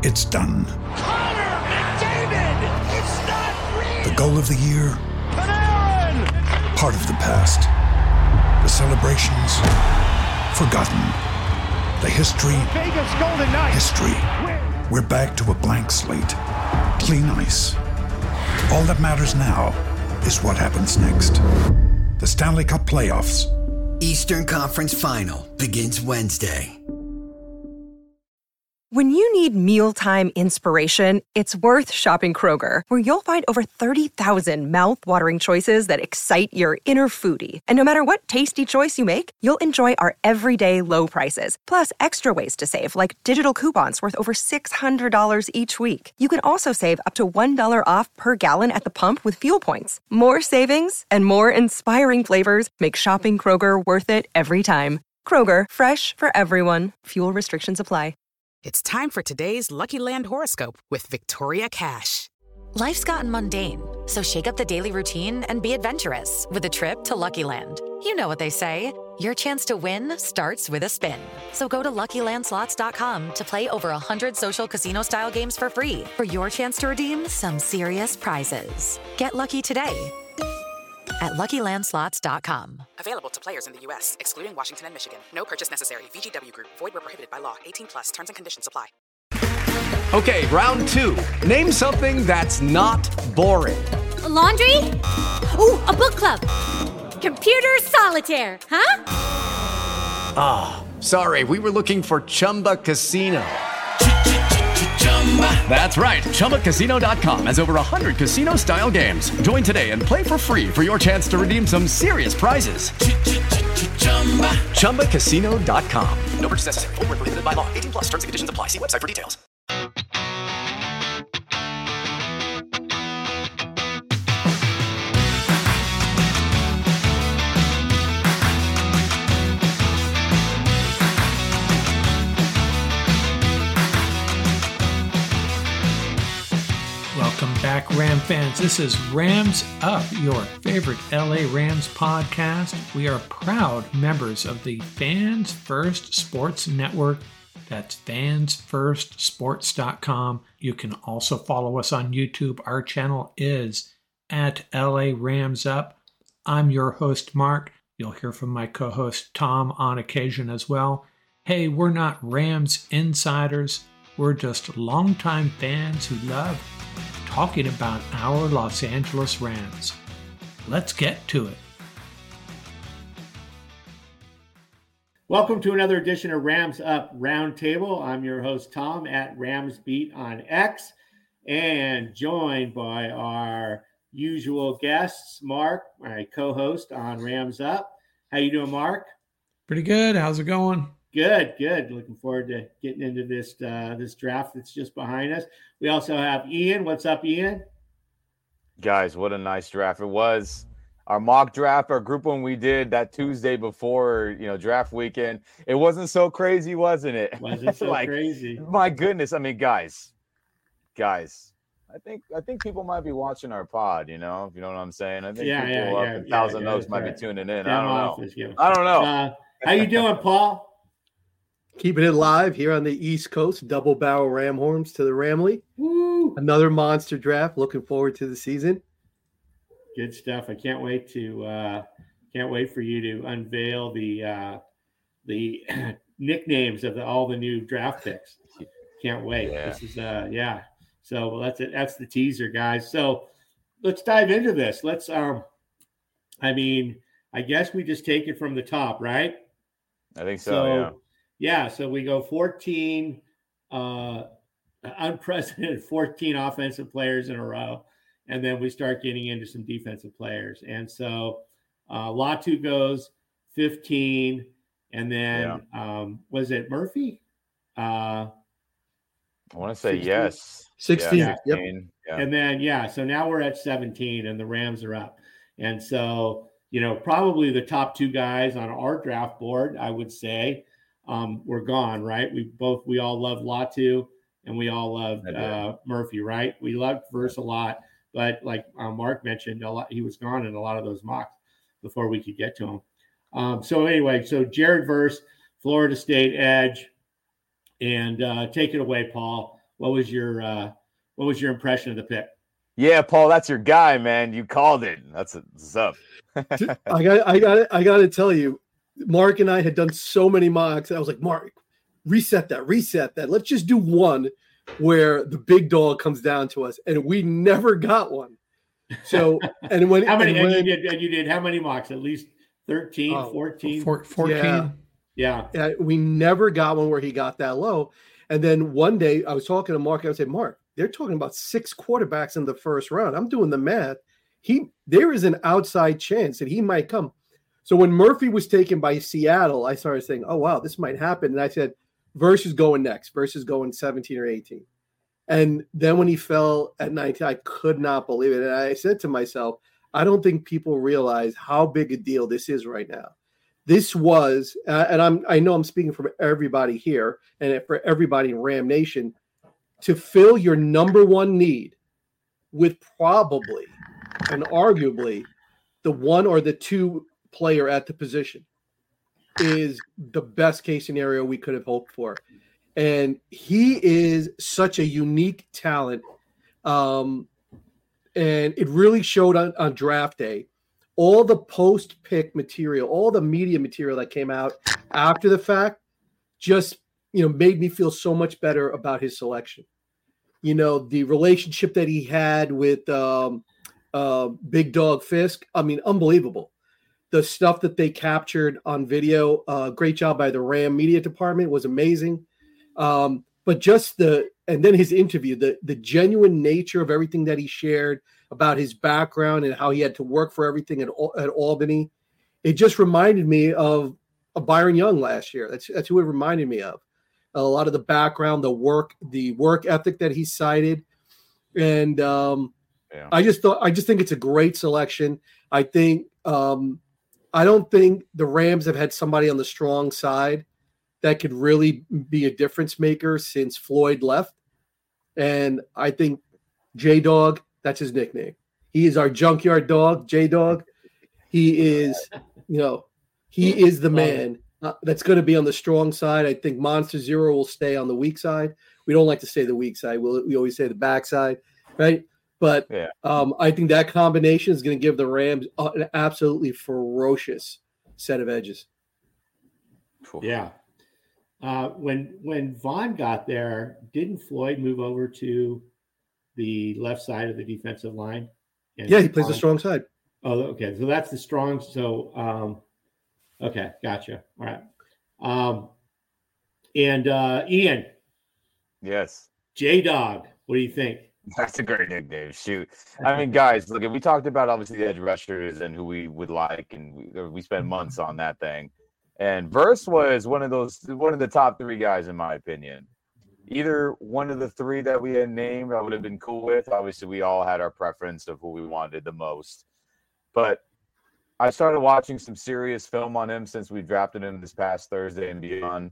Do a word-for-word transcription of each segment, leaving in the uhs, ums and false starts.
It's done. Connor McDavid! It's not real! The goal of the year? Panarin! Part of the past. The celebrations? Forgotten. The history? Vegas Golden Knights! History. We're back to a blank slate. Clean ice. All that matters now is what happens next. The Stanley Cup Playoffs. Eastern Conference Final begins Wednesday. When you need mealtime inspiration, it's worth shopping Kroger, where you'll find over thirty thousand mouth-watering choices that excite your inner foodie. And no matter what tasty choice you make, you'll enjoy our everyday low prices, plus extra ways to save, like digital coupons worth over six hundred dollars each week. You can also save up to one dollar off per gallon at the pump with fuel points. More savings and more inspiring flavors make shopping Kroger worth it every time. Kroger, fresh for everyone. Fuel restrictions apply. It's time for today's Lucky Land horoscope with Victoria Cash. Life's gotten mundane, so shake up the daily routine and be adventurous with a trip to Lucky Land. You know what they say, your chance to win starts with a spin. So go to Lucky Land Slots dot com to play over one hundred social casino-style games for free for your chance to redeem some serious prizes. Get lucky today at Lucky Land Slots dot com. Available to players in the U S, excluding Washington and Michigan. No purchase necessary. V G W Group. Void where prohibited by law. eighteen plus. Terms and conditions apply. Okay, round two. Name something that's not boring. A laundry? Ooh, a book club. Computer solitaire, huh? Ah, oh, sorry. We were looking for Chumba Casino. That's right. Chumba Casino dot com has over one hundred casino-style games. Join today and play for free for your chance to redeem some serious prizes. Chumba Casino dot com. No purchase necessary. Void where prohibited by law. eighteen plus. Terms and conditions apply. See website for details. Welcome back, Ram fans. This is Rams Up, your favorite L A Rams podcast. We are proud members of the Fans First Sports Network. That's fans first sports dot com. You can also follow us on YouTube. Our channel is at L A Rams Up. I'm your host, Mark. You'll hear from my co-host, Tom, on occasion as well. Hey, we're not Rams insiders. We're just longtime fans who love talking about our Los Angeles Rams. Let's get to it. Welcome to another edition of Rams Up Roundtable. I'm your host, Tom, at Rams Beat on X, and joined by our usual guests, Mark, my co-host on Rams Up. How you doing, Mark? Pretty good. How's it going? Good, good. Looking forward to getting into this uh, this draft that's just behind us. We also have Ian. What's up, Ian? Guys, what a nice draft it was. Our mock draft, our group one we did that Tuesday before, you know, draft weekend. It wasn't so crazy, wasn't it? Wasn't so like, crazy. My goodness. I mean, guys, guys, I think I think people might be watching our pod, you know, if you know what I'm saying. I think yeah, people yeah, up yeah, in Thousand yeah, Oaks might right. be tuning in. Down I don't office, know. yeah. I don't know. Uh, how you doing, Paul? Keeping it live here on the East Coast, double barrel ram horns to the Ramley. Woo! Another monster draft. Looking forward to the season. Good stuff. I can't wait to uh, can't wait for you to unveil the uh, the nicknames of the, all the new draft picks. Can't wait. Yeah. This is uh yeah. So well, that's it. That's the teaser, guys. So let's dive into this. Let's um, I mean, I guess we just take it from the top, right? I think so. So, yeah. Yeah, so we go fourteen, uh, unprecedented fourteen offensive players in a row, and then we start getting into some defensive players. And so uh, Latu goes fifteen, and then yeah. um, was it Murphy? Uh, I want to say sixteen? Yes. sixteen, yeah. yep. Yeah. And then, yeah, so now we're at seventeen, and the Rams are up. And so, you know, probably the top two guys on our draft board, I would say, Um, we're gone, right? We both, we all love Latu and we all loved uh, Murphy, right? We loved Verse a lot, but like uh, Mark mentioned, a lot, he was gone in a lot of those mocks before we could get to him. Um, so anyway, so Jared Verse, Florida State edge, and uh, take it away, Paul. what was your uh, what was your impression of the pick? Yeah, Paul, that's your guy, man. You called it. That's what's up. I got, I got, I got to tell you, Mark and I had done so many mocks. I was like, Mark, reset that, reset that. Let's just do one where the big dog comes down to us, and we never got one. So, and when how many? and And, when, you did, and you did how many mocks? At least thirteen, oh, fourteen? fourteen. Yeah. Yeah. yeah, we never got one where he got that low. And then one day I was talking to Mark. I said, Mark, they're talking about six quarterbacks in the first round. I'm doing the math. He there is an outside chance that he might come. So when Murphy was taken by Seattle, I started saying, oh, wow, this might happen. And I said, Verse is going next. Verse is going seventeen or eighteen. And then when he fell at nineteen, I could not believe it. And I said to myself, I don't think people realize how big a deal this is right now. This was, uh, and I'm I know I'm speaking for everybody here and for everybody in Ram Nation, to fill your number one need with probably and arguably the one or the two player at the position is the best case scenario we could have hoped for. And he is such a unique talent. Um, and it really showed on, on draft day. All the post-pick material, all the media material that came out after the fact just, you know, made me feel so much better about his selection. You know, the relationship that he had with um, uh, Big Dog Fisk, I mean, unbelievable. The stuff that they captured on video, uh, great job by the Ram media department, was amazing. Um, but just the, and then his interview, the, the genuine nature of everything that he shared about his background and how he had to work for everything at, at Albany. It just reminded me of, of Byron Young last year. That's, that's who it reminded me of. A lot of the background, the work, the work ethic that he cited. And um, yeah. I just thought, I just think it's a great selection. I think, um, I don't think the Rams have had somebody on the strong side that could really be a difference maker since Floyd left. And I think J-Dog, that's his nickname. He is our junkyard dog, J-Dog. He is, you know, he is the man uh, that's going to be on the strong side. I think Monster Zero will stay on the weak side. We don't like to say the weak side. We'll, we always say the back side, right? But yeah. um, I think that combination is going to give the Rams an absolutely ferocious set of edges. Yeah. Uh, when when Vaughn got there, didn't Floyd move over to the left side of the defensive line? And yeah, he plays Vaughn, the strong side. Oh, okay. So that's the strong. So, um, okay, gotcha. All right. Um, and uh, Ian. Yes. J-Dog, what do you think? That's a great nickname. Shoot. I mean, guys, look, we talked about obviously the edge rushers and who we would like, and we, we spent months on that thing. And Verse was one of those, one of the top three guys, in my opinion. Either one of the three that we had named, I would have been cool with. Obviously, we all had our preference of who we wanted the most. But I started watching some serious film on him since we drafted him this past Thursday and beyond.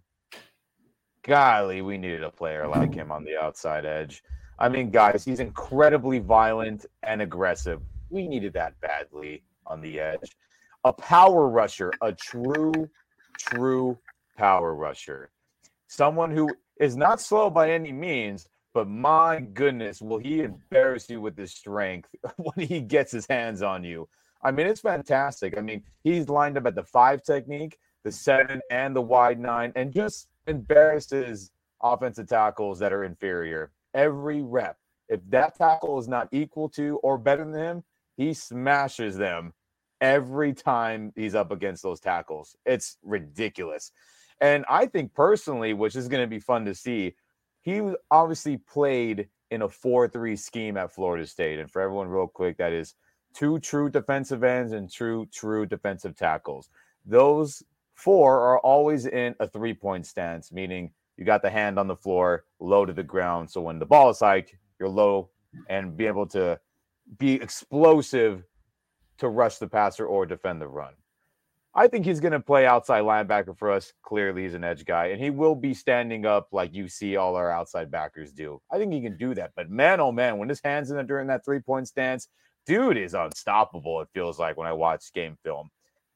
Golly, we needed a player like him on the outside edge. I mean, guys, he's incredibly violent and aggressive. We needed that badly on the edge. A power rusher, a true, true power rusher. Someone who is not slow by any means, but my goodness, will he embarrass you with his strength when he gets his hands on you. I mean, it's fantastic. I mean, he's lined up at the five technique, the seven, and the wide nine, and just embarrasses offensive tackles that are inferior. Every rep. If that tackle is not equal to or better than him, he smashes them every time he's up against those tackles. It's ridiculous. And I think personally, which is going to be fun to see, he obviously played in a four three scheme at Florida State. And for everyone real quick, that is two true defensive ends and true, true defensive tackles. Those four are always in a three-point stance, meaning you got the hand on the floor, low to the ground. So when the ball is hiked, you're low and be able to be explosive to rush the passer or defend the run. I think he's going to play outside linebacker for us. Clearly, he's an edge guy, and he will be standing up like you see all our outside backers do. I think he can do that. But man, oh man, when his hand's in there during that three-point stance, dude is unstoppable, it feels like when I watch game film.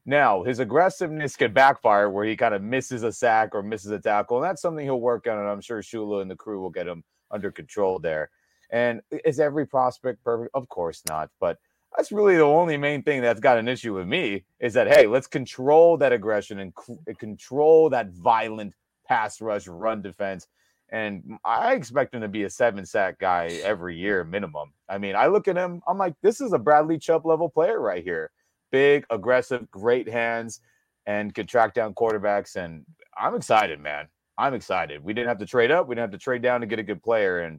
Now, his aggressiveness could backfire where he kind of misses a sack or misses a tackle, and that's something he'll work on, and I'm sure Shula and the crew will get him under control there. And is every prospect perfect? Of course not, but that's really the only main thing that's got an issue with me is that, hey, let's control that aggression and c- control that violent pass rush run defense. And I expect him to be a seven sack guy every year minimum. I mean, I look at him, I'm like, this is a Bradley Chubb level player right here. Big, aggressive, great hands, and could track down quarterbacks. And I'm excited, man. I'm excited. We didn't have to trade up. We didn't have to trade down to get a good player. And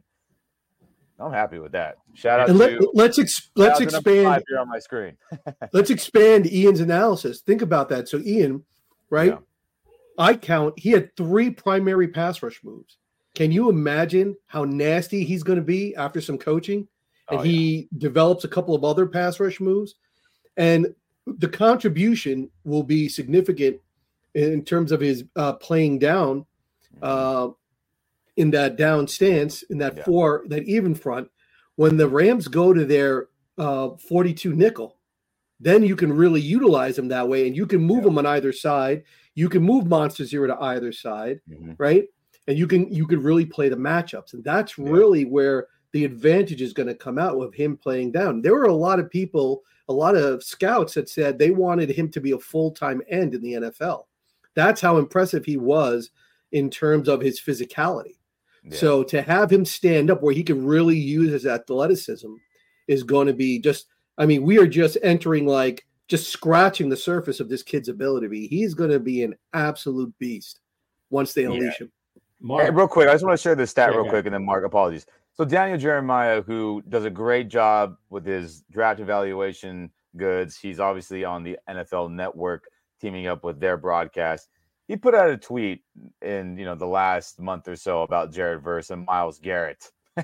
I'm happy with that. Shout out and let, to let's ex, let's expand here on my screen. Let's expand Ian's analysis. Think about that. So Ian, right? Yeah. I count he had three primary pass rush moves. Can you imagine how nasty he's going to be after some coaching? And oh, yeah. he develops a couple of other pass rush moves. And the contribution will be significant in terms of his uh, playing down uh, in that down stance, in that yeah. four, that even front. When the Rams go to their uh, forty-two nickel, then you can really utilize them that way, and you can move yeah. them on either side. You can move Monster Zero to either side, mm-hmm. right? And you can you can really play the matchups, and that's yeah. really where the advantage is going to come out with him playing down. There were a lot of people, a lot of scouts that said they wanted him to be a full-time end in the N F L. That's how impressive he was in terms of his physicality. Yeah. So to have him stand up where he can really use his athleticism is going to be just, I mean, we are just entering like just scratching the surface of this kid's ability to be. He's going to be an absolute beast once they unleash yeah. him. Mark. Hey, real quick, I just want to share this stat yeah, real yeah. quick, and then Mark, apologies. So Daniel Jeremiah, who does a great job with his draft evaluation goods, he's obviously on the N F L Network teaming up with their broadcast. He put out a tweet in, you know, the last month or so about Jared Verse and Myles Garrett.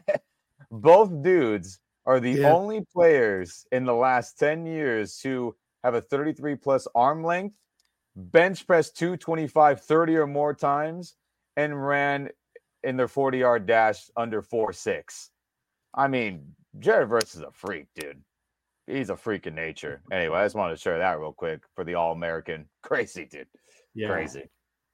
Both dudes are the yeah. only players in the last ten years who have a thirty-three plus arm length, bench press two twenty-five thirty or more times, and ran in their forty-yard dash under four six. I mean, Jared Verse is a freak, dude. He's a freak in nature. Anyway, I just wanted to share that real quick for the All-American. Crazy, dude. Yeah. Crazy.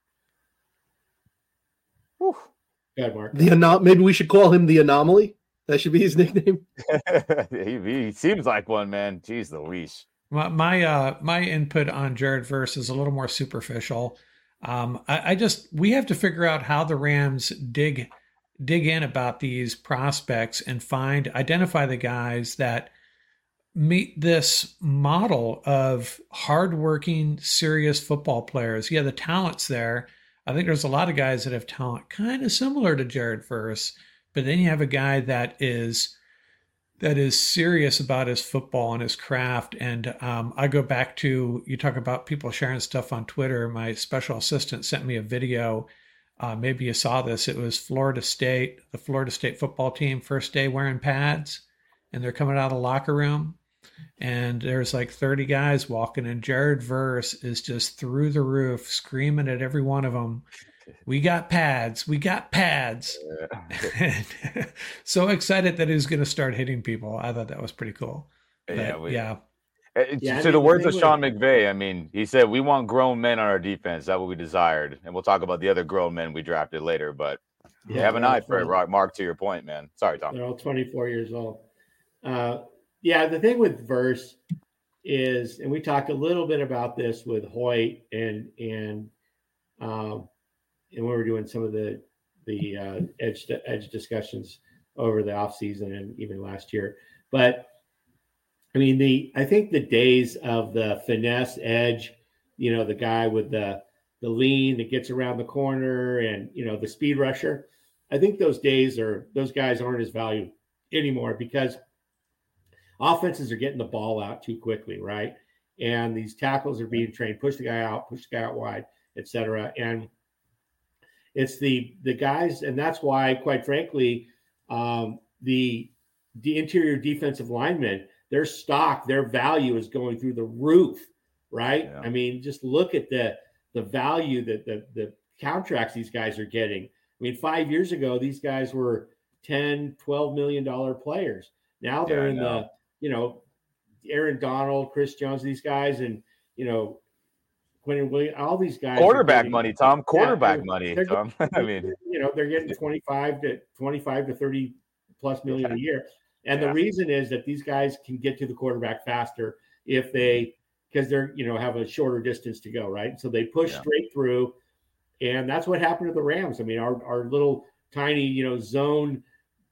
Whew. Good, Mark. The anom- Maybe we should call him the Anomaly. That should be his nickname. he, he seems like one, man. Jeez Louise. My my, uh, my input on Jared Verse is a little more superficial. Um, I, I just we have to figure out how the Rams dig dig in about these prospects and find identify the guys that meet this model of hardworking, serious football players. Yeah, the talent's there. I think there's a lot of guys that have talent kind of similar to Jared Verse, but then you have a guy that is that is serious about his football and his craft. And um, I go back to, you talk about people sharing stuff on Twitter. My special assistant sent me a video. Uh, maybe you saw this. It was Florida State, the Florida State football team, first day wearing pads, and they're coming out of the locker room. And there's like thirty guys walking, and Jared Verse is just through the roof screaming at every one of them, "We got pads, we got pads." Yeah. So excited that he's going to start hitting people. I thought that was pretty cool. But, yeah. We, yeah. yeah. To the words of Sean McVay, I mean, he said, "We want grown men on our defense. That's what we desired." And we'll talk about the other grown men we drafted later. But yeah, you have an eye for it, Mark, to your point, man. Sorry, Tom. They're all twenty-four years old. Uh, Yeah, the thing with Verse is, and we talked a little bit about this with Hoyt and and um, and when we were doing some of the the uh, edge edge discussions over the offseason and even last year. But I mean, the I think the days of the finesse edge, you know, the guy with the the lean that gets around the corner and, you know, the speed rusher, I think those days are those guys aren't as valued anymore because offenses are getting the ball out too quickly, right? And these tackles are being trained, push the guy out, push the guy out wide, et cetera. And it's the the guys, and that's why, quite frankly, um, the the interior defensive linemen, their stock, their value is going through the roof, right? Yeah. I mean, just look at the the value that the the contracts these guys are getting. I mean, five years ago, these guys were ten, twelve million dollar players. Now they're yeah, in the, you know, Aaron Donald, Chris Jones, these guys, and, you know, Quentin Williams, all these guys. Quarterback getting, money, Tom. Quarterback yeah, money, they're Tom. Getting, I mean, you know, they're getting twenty-five to twenty-five to thirty plus million a year. And yeah. the reason is that these guys can get to the quarterback faster if they, because they're, you know, have a shorter distance to go, right? So they push yeah. straight through. And that's what happened to the Rams. I mean, our, our little tiny, you know, zone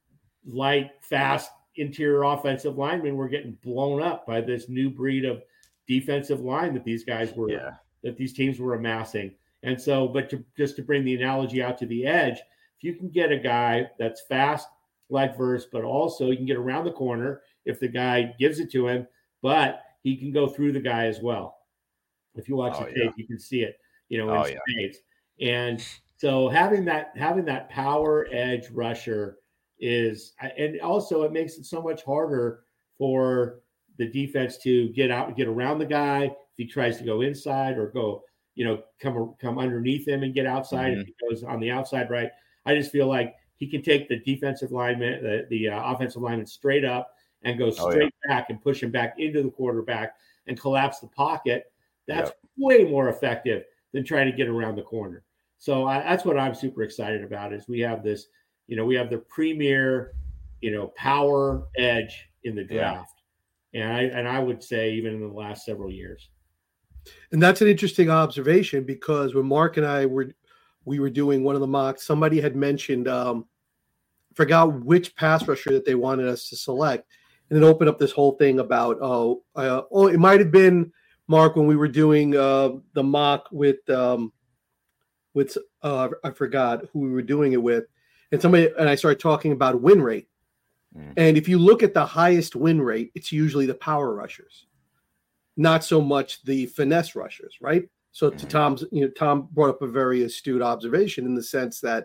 light, fast interior offensive linemen were getting blown up by this new breed of defensive line that these guys were, yeah. that these teams were amassing. And so, but to, just to bring the analogy out to the edge, if you can get a guy that's fast like Verse, but also you can get around the corner if the guy gives it to him, but he can go through the guy as well. If you watch oh, the tape, yeah. you can see it, you know, in oh, spades. Yeah. And so having that, having that power edge rusher is, and also it makes it so much harder for the defense to get out, get around the guy. If he tries to go inside or go, you know, come, come underneath him and get outside. Mm-hmm. If he goes on the outside, right. I just feel like he can take the defensive lineman, the, the uh, offensive lineman straight up and go straight oh, yeah. back and push him back into the quarterback and collapse the pocket. That's yep. way more effective than trying to get around the corner. So I, that's what I'm super excited about is we have this, you know, we have the premier, you know, power edge in the draft. Yeah. And I, and I would say even in the last several years. And that's an interesting observation because when Mark and I were, we were doing one of the mocks, somebody had mentioned, um, forgot which pass rusher that they wanted us to select. And it opened up this whole thing about, oh, uh, oh, it might've been Mark when we were doing uh, the mock with, um, with, uh, I forgot who we were doing it with. And somebody, and I started talking about win rate. Mm. And if you look at the highest win rate, it's usually the power rushers, not so much the finesse rushers, right? So to Tom's, you know, Tom brought up a very astute observation in the sense that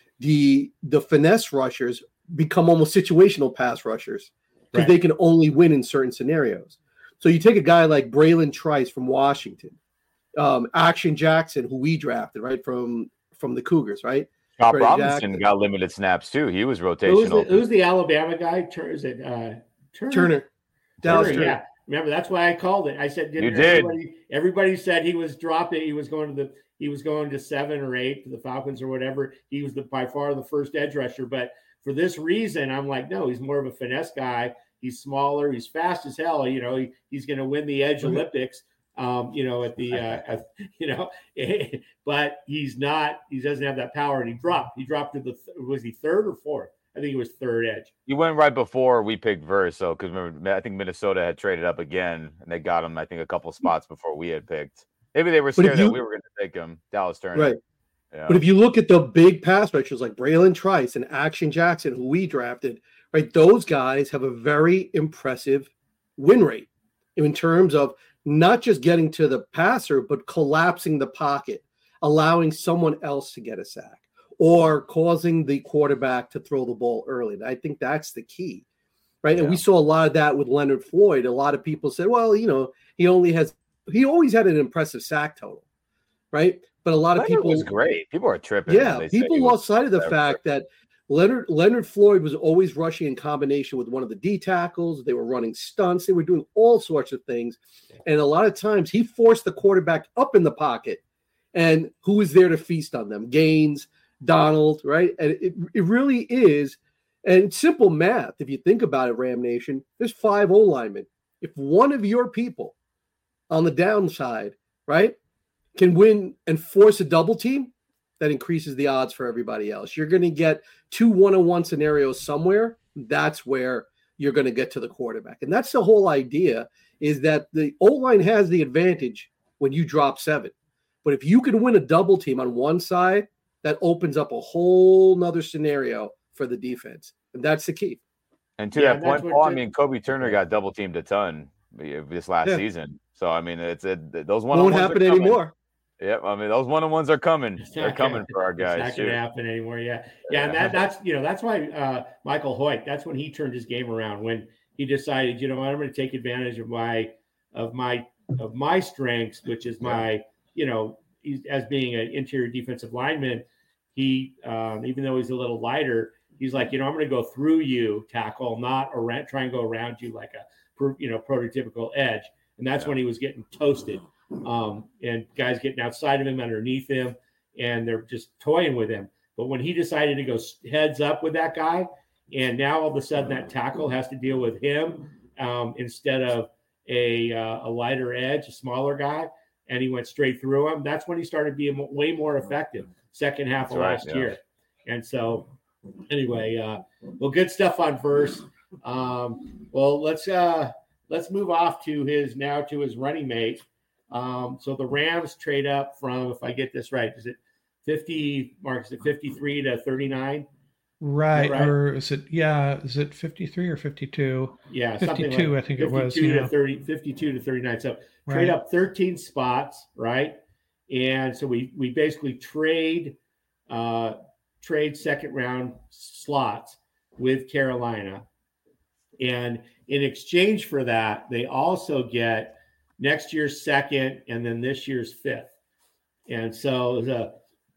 the the finesse rushers become almost situational pass rushers because right. they can only win in certain scenarios. So you take a guy like Braylon Trice from Washington, um, Action Jackson, who we drafted, right, from from the Cougars, right? Chop Robinson Jackson. Got limited snaps too. He was rotational. Who's the, who's the Alabama guy? Is it uh, Turner? Turner. Dallas Turner, Turner. Yeah. Remember, that's why I called it. I said, you did. Everybody, everybody said he was dropping. He was going to the. He was going to seven or eight to the Falcons or whatever. He was the by far the first edge rusher. But for this reason, I'm like, no, he's more of a finesse guy. He's smaller. He's fast as hell. You know, he, he's going to win the Edge mm-hmm. Olympics. Um, you know, at the, uh, at, you know, but he's not. He doesn't have that power, and he dropped. He dropped to the. Was he third or fourth? I think he was third edge. He went right before we picked Verse, so because remember, I think Minnesota had traded up again, and they got him. I think a couple spots before we had picked. Maybe they were scared you, that we were going to take him, Dallas Turner. Right. Yeah. But if you look at the big pass rushers like Braylon Trice and Action Jackson, who we drafted, right, those guys have a very impressive win rate in terms of not just getting to the passer, but collapsing the pocket, allowing someone else to get a sack, or causing the quarterback to throw the ball early. And I think that's the key, right? Yeah. And we saw a lot of that with Leonard Floyd. A lot of people said, well, you know, he only has, he always had an impressive sack total, right? But a lot Leonard of people was great. People are tripping. Yeah, people lost sight of the fact that Leonard Leonard Floyd was always rushing in combination with one of the D tackles. They were running stunts. They were doing all sorts of things. And a lot of times he forced the quarterback up in the pocket. And who was there to feast on them? Gaines, Donald, right? And it, it really is, and it's simple math. If you think about it, Ram Nation, there's five O linemen. If one of your people on the downside, right, can win and force a double team, that increases the odds for everybody else. You're going to get two one-on-one scenarios somewhere. That's where you're going to get to the quarterback. And that's the whole idea, is that the O-line has the advantage when you drop seven. But if you can win a double team on one side, that opens up a whole nother scenario for the defense. And that's the key. And to yeah, that point, Paul, I mean, Kobe Turner got double teamed a ton this last yeah. season. So, I mean, it's it, those one-on-ones won't happen anymore. Yep, I mean those one-on-ones are coming. They're coming for our guys. It's not going to happen anymore. Yeah, yeah, and that, that's you know that's why uh, Michael Hoyt. That's when he turned his game around, when he decided, you know, I'm going to take advantage of my of my of my strengths, which is my you know he's, as being an interior defensive lineman. He um, even though he's a little lighter, he's like, you know, I'm going to go through you, tackle, not around, try and go around you like a you know prototypical edge. And that's yeah. when he was getting toasted um, and guys getting outside of him, underneath him, and they're just toying with him. But when he decided to go heads up with that guy, and now all of a sudden that tackle has to deal with him um, instead of a uh, a lighter edge, a smaller guy, and he went straight through him. That's when he started being way more effective. Second half That's of right, last yeah. year, and so anyway, uh, well, good stuff on Verse. Um, well, let's uh, let's move off to his now to his running mate. Um, so the Rams trade up from, if I get this right, is it fifty? Mark, is it fifty-three to thirty-nine? Right, right? or is it? Yeah, is it fifty-three or fifty-two? Yeah, fifty-two. Like I think it was. fifty-two Yeah. to thirty, fifty-two to thirty-nine. So trade Right. up thirteen spots, right? And so we we basically trade uh, trade second round slots with Carolina, and in exchange for that, they also get next year's second and then this year's fifth. And so the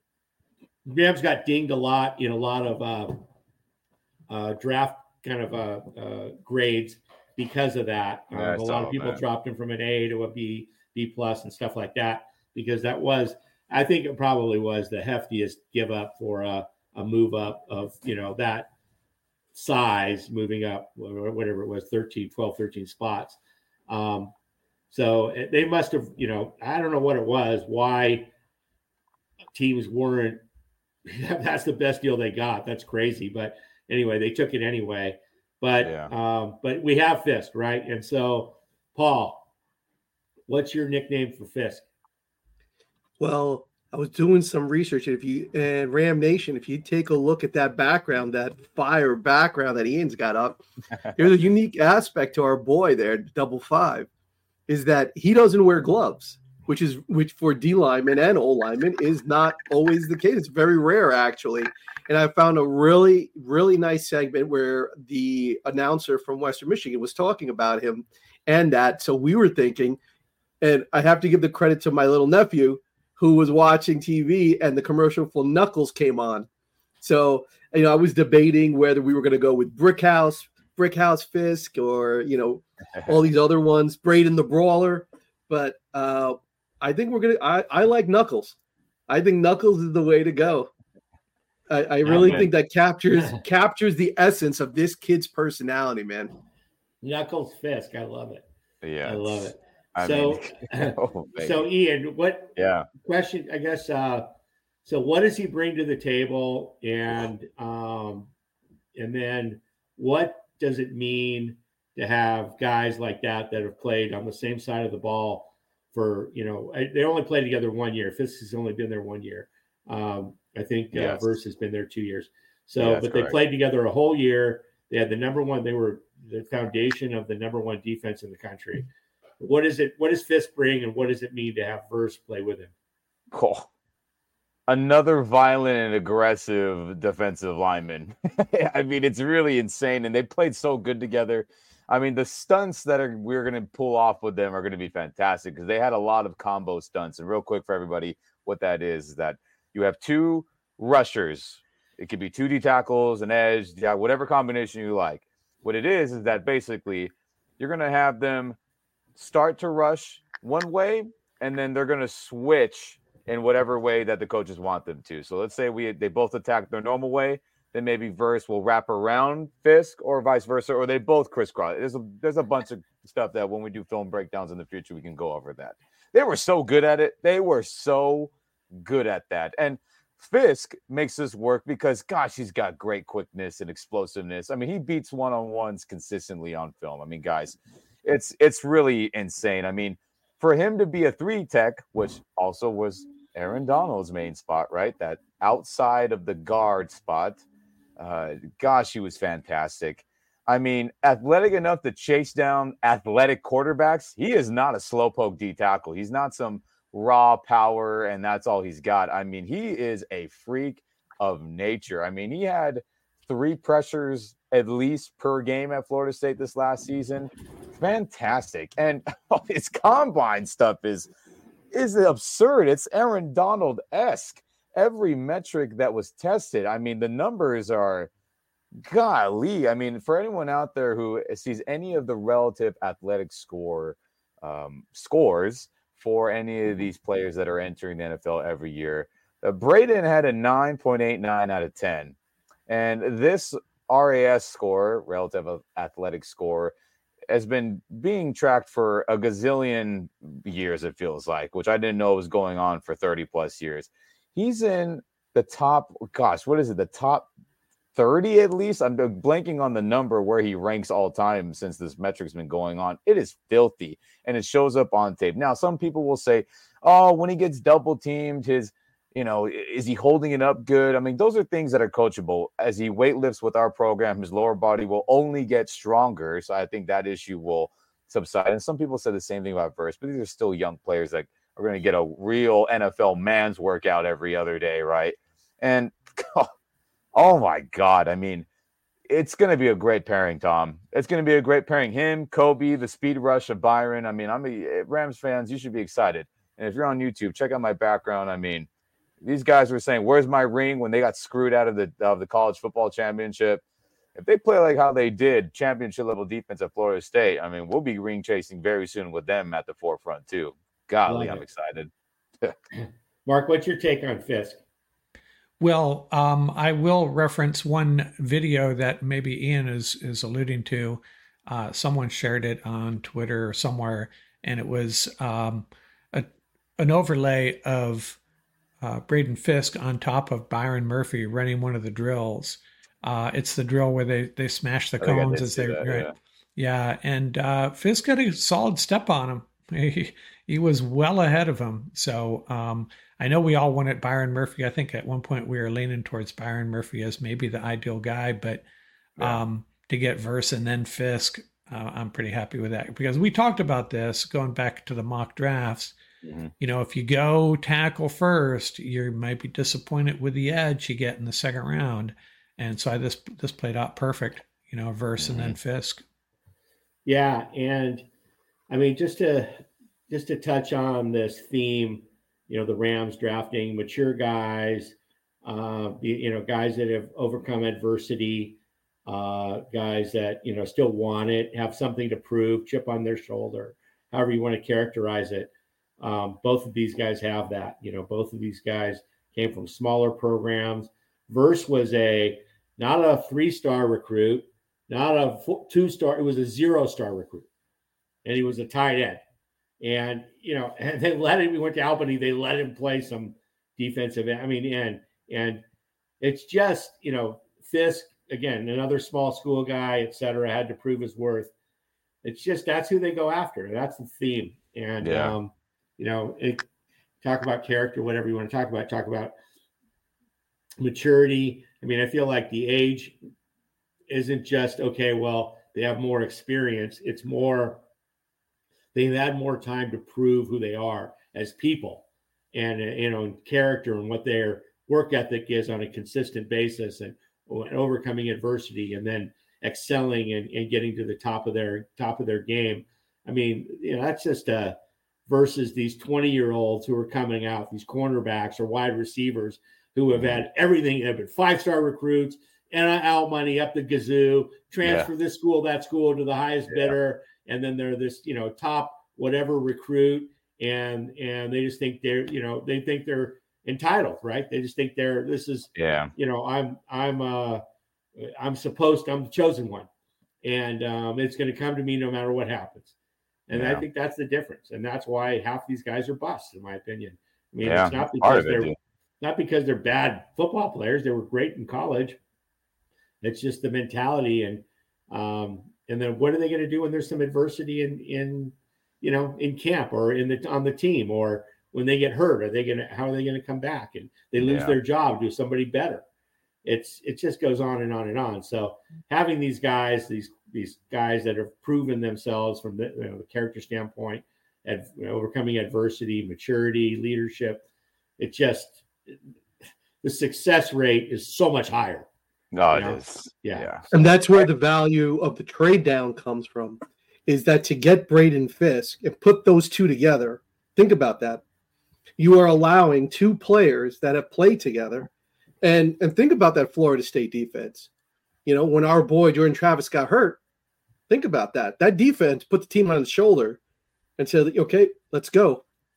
Rams got dinged a lot in a lot of uh, uh, draft kind of uh, uh, grades because of that. Um, Yeah, I a saw lot of people that. dropped him from an A to a B, B plus, and stuff like that because that was, I think it probably was the heftiest give up for a, a move up of, you know, that size moving up, whatever it was, thirteen, twelve, thirteen spots. Um, so they must have, you know, I don't know what it was, why teams weren't, that's the best deal they got. That's crazy. But anyway, they took it anyway. But Yeah. um, but we have Fisk, right? And so, Paul, what's your nickname for Fisk? Well, I was doing some research. If you and Ram Nation, if you take a look at that background, that fire background that Ian's got up, there's a unique aspect to our boy there, double five, is that he doesn't wear gloves, which is which for D linemen and O linemen is not always the case. It's very rare, actually. And I found a really, really nice segment where the announcer from Western Michigan was talking about him and that. So we were thinking, and I have to give the credit to my little nephew who was watching T V and the commercial for Knuckles came on. So, you know, I was debating whether we were going to go with Brickhouse, Brickhouse Fisk, or, you know, all these other ones, Braden the Brawler. But uh, I think we're going to, I like Knuckles. I think Knuckles is the way to go. I, I really Oh, think that captures captures the essence of this kid's personality, man. Knuckles Fisk. I love it. Yeah, I love it. I So, mean, oh, so Ian, what yeah. question, I guess, uh, so what does he bring to the table? And, um, and then what does it mean to have guys like that that have played on the same side of the ball for, you know, they only played together one year. Fisk has only been there one year. Um, I think uh, Yes. Verse has been there two years. So, Yeah, that's but they correct. played together a whole year. They had the number one, they were the foundation of the number one defense in the country. What is it? What does Fisk bring, and what does it mean to have Verse play with him? Oh, another violent and aggressive defensive lineman. I mean, it's really insane, and they played so good together. I mean, the stunts that are we're going to pull off with them are going to be fantastic because they had a lot of combo stunts. And real quick for everybody, what that is is that you have two rushers. It could be two D tackles, an edge, yeah, whatever combination you like. What it is is that basically you're going to have them start to rush one way, and then they're going to switch in whatever way that the coaches want them to. So let's say we they both attack their normal way, then maybe Verse will wrap around Fisk or vice versa, or they both crisscross. There's a there's a bunch of stuff that when we do film breakdowns in the future, we can go over that. They were so good at it. They were so good at that. And Fisk makes this work because, gosh, he's got great quickness and explosiveness. I mean, he beats one-on-ones consistently on film. I mean, guys, it's it's really insane. I mean, for him to be a three tech, which also was Aaron Donald's main spot, right? That outside of the guard spot. Uh, gosh, he was fantastic. I mean, athletic enough to chase down athletic quarterbacks. He is not a slowpoke D tackle. He's not some raw power, and that's all he's got. I mean, he is a freak of nature. I mean, he had three pressures at least per game at Florida State this last season. Fantastic. And his combine stuff is is absurd. It's Aaron Donald-esque. Every metric that was tested, I mean, the numbers are golly. I mean, for anyone out there who sees any of the relative athletic score um, scores for any of these players that are entering the N F L every year. Uh, Braden had a nine point eight nine out of ten. And this R A S score, relative athletic score, has been being tracked for a gazillion years, it feels like, which I didn't know was going on for thirty plus years. He's in the top, gosh, what is it? The top thirty at least? I'm blanking on the number where he ranks all time since this metric's been going on. It is filthy, and it shows up on tape. Now, some people will say, oh, when he gets double teamed, his, you know, is he holding it up good? I mean, those are things that are coachable. As he weight lifts with our program, his lower body will only get stronger. So I think that issue will subside. And some people say the same thing about Verse, but these are still young players that are going to get a real N F L man's workout every other day, right? And oh my God, I mean, it's going to be a great pairing, Tom. It's going to be a great pairing. Him, Kobe, the speed rush of Byron. I mean, I'm a Rams fans. You should be excited. And if you're on YouTube, check out my background. I mean, these guys were saying, where's my ring when they got screwed out of the of the college football championship? If they play like how they did, championship level defense at Florida State, I mean, we'll be ring chasing very soon with them at the forefront too. Golly, I'm excited. Mark, what's your take on Fisk? Well, um, I will reference one video that maybe Ian is is alluding to. Uh, someone shared it on Twitter or somewhere, and it was um, a, an overlay of uh, Braden Fisk on top of Byron Murphy running one of the drills. Uh, it's the drill where they, they smash the cones as they that, right. Yeah. yeah, and uh, Fisk got a solid step on him. He, he was well ahead of him. So um, I know we all wanted Byron Murphy. I think at one point we were leaning towards Byron Murphy as maybe the ideal guy, but yeah. um, to get Verse and then Fisk, uh, I'm pretty happy with that because we talked about this going back to the mock drafts. Mm-hmm. You know, if you go tackle first, you might be disappointed with the edge you get in the second round. And so I, this this played out perfect, you know, Verse mm-hmm. and then Fisk. Yeah, and I mean, just to just to touch on this theme, you know, the Rams drafting mature guys, uh, you, you know, guys that have overcome adversity, uh, guys that, you know, still want it, have something to prove, chip on their shoulder, however you want to characterize it. Um, both of these guys have that. You know, both of these guys came from smaller programs. Verse was a not a three-star recruit, not a two-star. It was a zero-star recruit, and he was a tight end. And you know, and they let him. We went to Albany. They let him play some defensive. I mean, and and it's just, you know, Fisk again, another small school guy, et cetera, had to prove his worth. It's just that's who they go after. That's the theme. And yeah. um, you know, it, talk about character, whatever you want to talk about. Talk about maturity. I mean, I feel like the age isn't just, okay, well, they have more experience. It's more, they've had more time to prove who they are as people and, you know, character and what their work ethic is on a consistent basis and, and overcoming adversity and then excelling and, and getting to the top of their top of their game. I mean, you know, that's just a versus these twenty year olds who are coming out, these cornerbacks or wide receivers who have had everything, have been five-star recruits, N I L money up the gazoo, transfer yeah. this school, that school to the highest yeah. bidder, and then they're this, you know, top whatever recruit, and and they just think they're, you know, they think they're entitled, right? They just think they're, this is, yeah, you know, I'm I'm uh I'm supposed to, I'm the chosen one, and um, it's going to come to me no matter what happens, and yeah. I think that's the difference, and that's why half these guys are busts, in my opinion. I mean, yeah. it's not because they're it, not because they're bad football players; they were great in college. It's just the mentality, and um, and then what are they going to do when there's some adversity in in you know in camp or in the on the team, or when they get hurt? Are they going to how are they going to come back and they lose yeah. their job? Do somebody better? It's it just goes on and on and on. So having these guys, these these guys that have proven themselves from the, you know, the character standpoint, at you know, overcoming adversity, maturity, leadership, it just the success rate is so much higher. No, it is. Yeah. yeah. And that's where the value of the trade down comes from, is that to get Braden Fisk and put those two together, think about that. You are allowing two players that have played together. And and think about that Florida State defense. You know, when our boy Jordan Travis got hurt, think about that. That defense put the team on his shoulder and said, okay, let's go.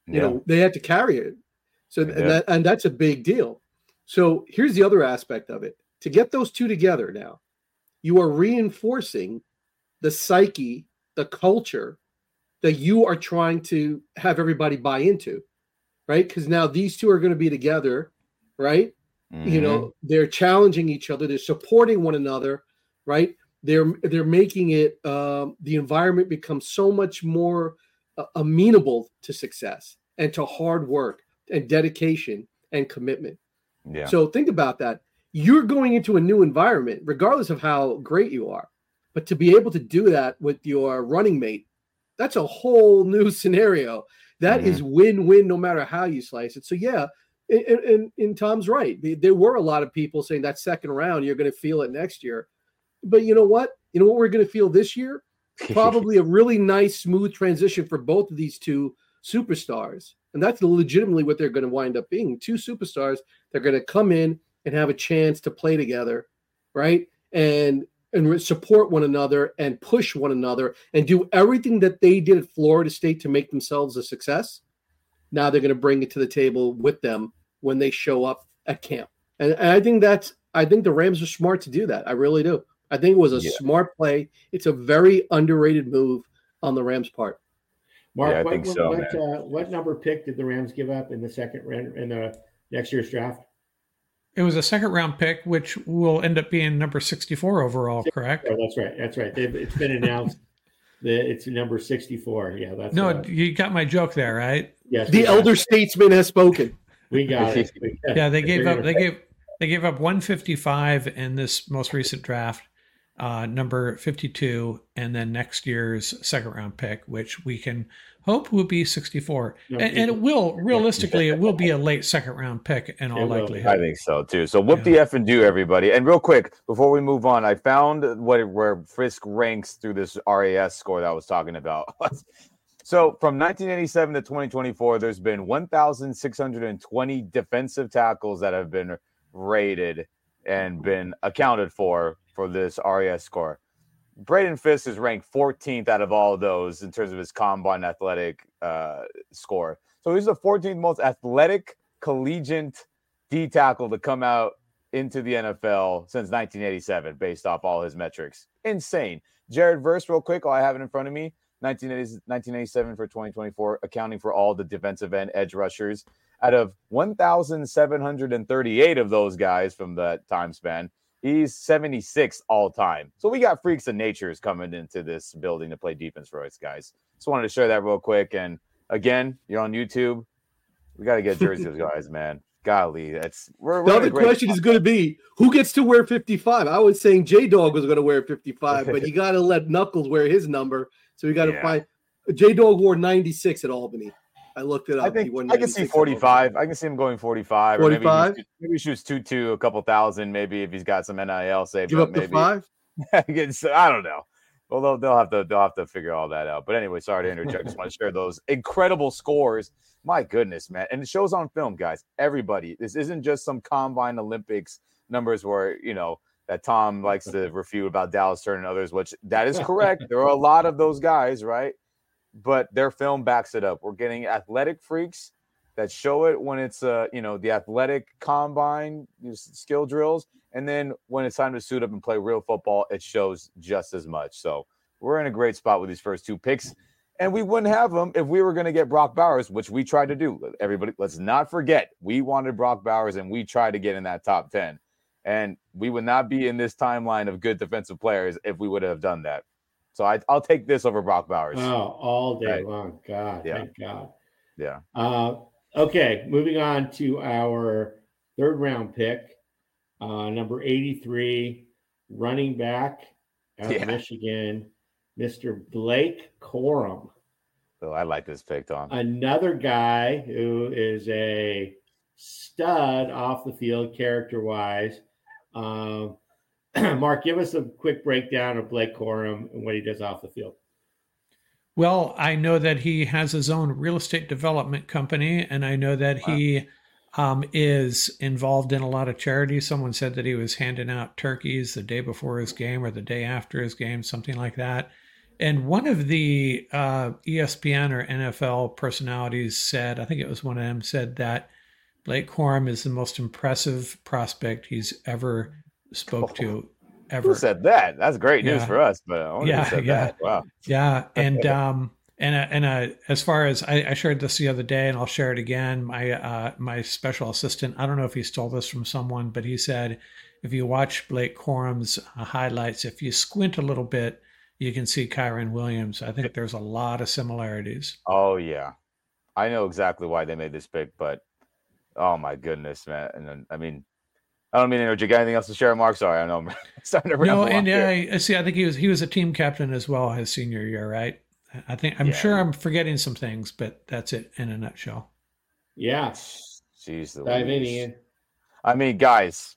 You yeah. know, they had to carry it. So and, that, and that's a big deal. So here's the other aspect of it. To get those two together now, you are reinforcing the psyche, the culture that you are trying to have everybody buy into, right? Because now these two are going to be together, right? Mm-hmm. You know, they're challenging each other. They're supporting one another, right? They're they're making it, um, the environment becomes so much more uh, amenable to success and to hard work and dedication and commitment. Yeah. So think about that. You're going into a new environment, regardless of how great you are. But to be able to do that with your running mate, that's a whole new scenario. That mm-hmm. is win-win no matter how you slice it. So yeah, and, and, and Tom's right. There were a lot of people saying that second round, you're going to feel it next year. But you know what? You know what we're going to feel this year? Probably a really nice, smooth transition for both of these two superstars. And that's legitimately what they're going to wind up being. Two superstars. They're going to come in and have a chance to play together, right? And and support one another and push one another and do everything that they did at Florida State to make themselves a success. Now they're going to bring it to the table with them when they show up at camp. And, and I think that's, I think the Rams are smart to do that. I really do. I think it was a yeah. smart play. It's a very underrated move on the Rams' part. Mark, yeah, I what, think so, what, uh, what number pick did the Rams give up in the second round in the next year's draft? It was a second round pick, which will end up being number sixty-four overall, correct? Oh, that's right. That's right. They've, it's been announced that it's number sixty-four. Yeah, that's no. uh, you got my joke there, right? Yes. The elder statesman has spoken. We got it. We got yeah, they gave up. They gave they gave up one fifty-five in this most recent draft, uh, number fifty-two, and then next year's second round pick, which we can hope will be sixty-four. No, and, and it will, realistically, it will be a late second round pick in all likelihood. I think so too. So whoop yeah. the F and do, everybody. And real quick, before we move on, I found what where Frisk ranks through this R A S score that I was talking about. So from nineteen eighty-seven to twenty twenty-four, there's been one thousand six hundred twenty defensive tackles that have been rated and been accounted for for this R A S score. Braden Fisk is ranked fourteenth out of all of those in terms of his combine athletic uh, score. So he's the fourteenth most athletic collegiate D tackle to come out into the N F L since nineteen eighty-seven, based off all his metrics. Insane. Jared Verse, real quick, while I have it in front of me, nineteen eighty-seven for twenty twenty-four, accounting for all the defensive end edge rushers. Out of one thousand seven hundred thirty-eight of those guys from that time span, he's seventy-sixth all time. So we got freaks of natures coming into this building to play defense for us, guys. Just wanted to share that real quick. And again, you're on YouTube. We got to get jerseys, guys, man. Golly, that's we're, the we're other question is going to be who gets to wear fifty-five. I was saying J Dog was going to wear fifty-five, but you got to let Knuckles wear his number. So we got to yeah. find J Dog wore ninety-six at Albany. I looked it up. I think I can see forty-five. I can see him going forty-five. forty-five? Or maybe, maybe he shoots two two, a couple thousand, maybe if he's got some N I L saved Give up. up Maybe. the five? I don't know. Well, they'll, they'll have to they'll have to figure all that out. But anyway, sorry to interject. Just want to share those incredible scores. My goodness, man. And it shows on film, guys. Everybody. This isn't just some combine Olympics numbers where, you know, that Tom likes to refute about Dallas Turner and others, which that is correct. There are a lot of those guys, right? But their film backs it up. We're getting athletic freaks that show it when it's, uh, you know, the athletic combine skill drills. And then when it's time to suit up and play real football, it shows just as much. So we're in a great spot with these first two picks. And we wouldn't have them if we were going to get Brock Bowers, which we tried to do. Everybody, let's not forget, we wanted Brock Bowers and we tried to get in that top ten. And we would not be in this timeline of good defensive players if we would have done that. So I, I'll take this over Brock Bowers. Oh, all day right. long. God, yeah. thank God. Yeah. Uh, okay, moving on to our third round pick, uh, number eighty-three, running back out yeah. of Michigan, Mister Blake Corum. So I like this pick, Tom. Another guy who is a stud off the field character-wise. Um, Mark, give us a quick breakdown of Blake Corum and what he does off the field. Well, I know that he has his own real estate development company, and I know that wow. he um, is involved in a lot of charities. Someone said that he was handing out turkeys the day before his game or the day after his game, something like that. And one of the uh, E S P N or N F L personalities said, I think it was one of them, said that Blake Corum is the most impressive prospect he's ever spoke to ever. Who said that? That's great news Yeah. for us, but I wonder Yeah, who said yeah. that. Wow. Yeah, and um, and uh, and uh, as far as I, I shared this the other day, and I'll share it again. My uh, my special assistant, I don't know if he stole this from someone, but he said, if you watch Blake Corum's uh, highlights, if you squint a little bit, you can see Kyron Williams. I think there's a lot of similarities. Oh yeah, I know exactly why they made this pick, but oh my goodness, man! And then, I mean, I don't mean to interrupt. You got anything else to share, Mark? Sorry, I know I'm starting to ramble No, and on uh, here. I see. I think he was he was a team captain as well his senior year, right? I think I'm Yeah. sure I'm forgetting some things, but that's it in a nutshell. Yeah. Jeez, Dive in, Louise. Ian. I mean, guys,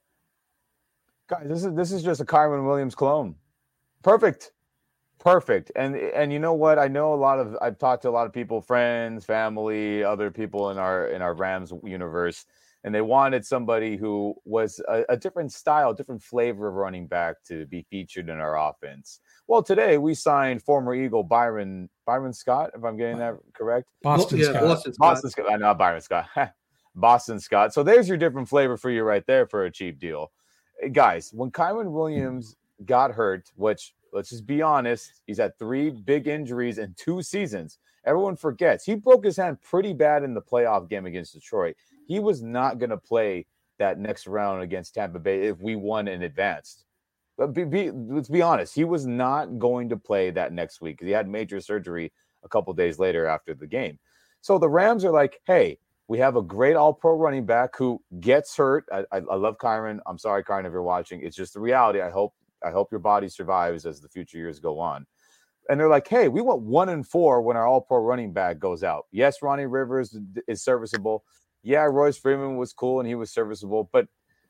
guys, this is this is just a Kyron Williams clone. Perfect, perfect. And and you know what? I know a lot of. I've talked to a lot of people, friends, family, other people in our in our Rams universe, and they wanted somebody who was a, a different style, different flavor of running back to be featured in our offense. Well, today we signed former Eagle Byron Byron Scott, if I'm getting that correct. Boston yeah, Scott. Boston Scott. Boston Scott, not Byron Scott. Boston Scott. So there's your different flavor for you right there for a cheap deal. Hey, guys, when Kyron Williams got hurt, which let's just be honest, he's had three big injuries in two seasons. Everyone forgets he broke his hand pretty bad in the playoff game against Detroit. He was not going to play that next round against Tampa Bay if we won and advanced. But be, be, let's be honest, he was not going to play that next week because he had major surgery a couple days later after the game. So the Rams are like, hey, we have a great all-pro running back who gets hurt. I, I, I love Kyron. I'm sorry, Kyron, if you're watching. It's just the reality. I hope I hope your body survives as the future years go on. And they're like, hey, we want one and four when our all-pro running back goes out. Yes, Ronnie Rivers is serviceable. Yeah, Royce Freeman was cool and he was serviceable. But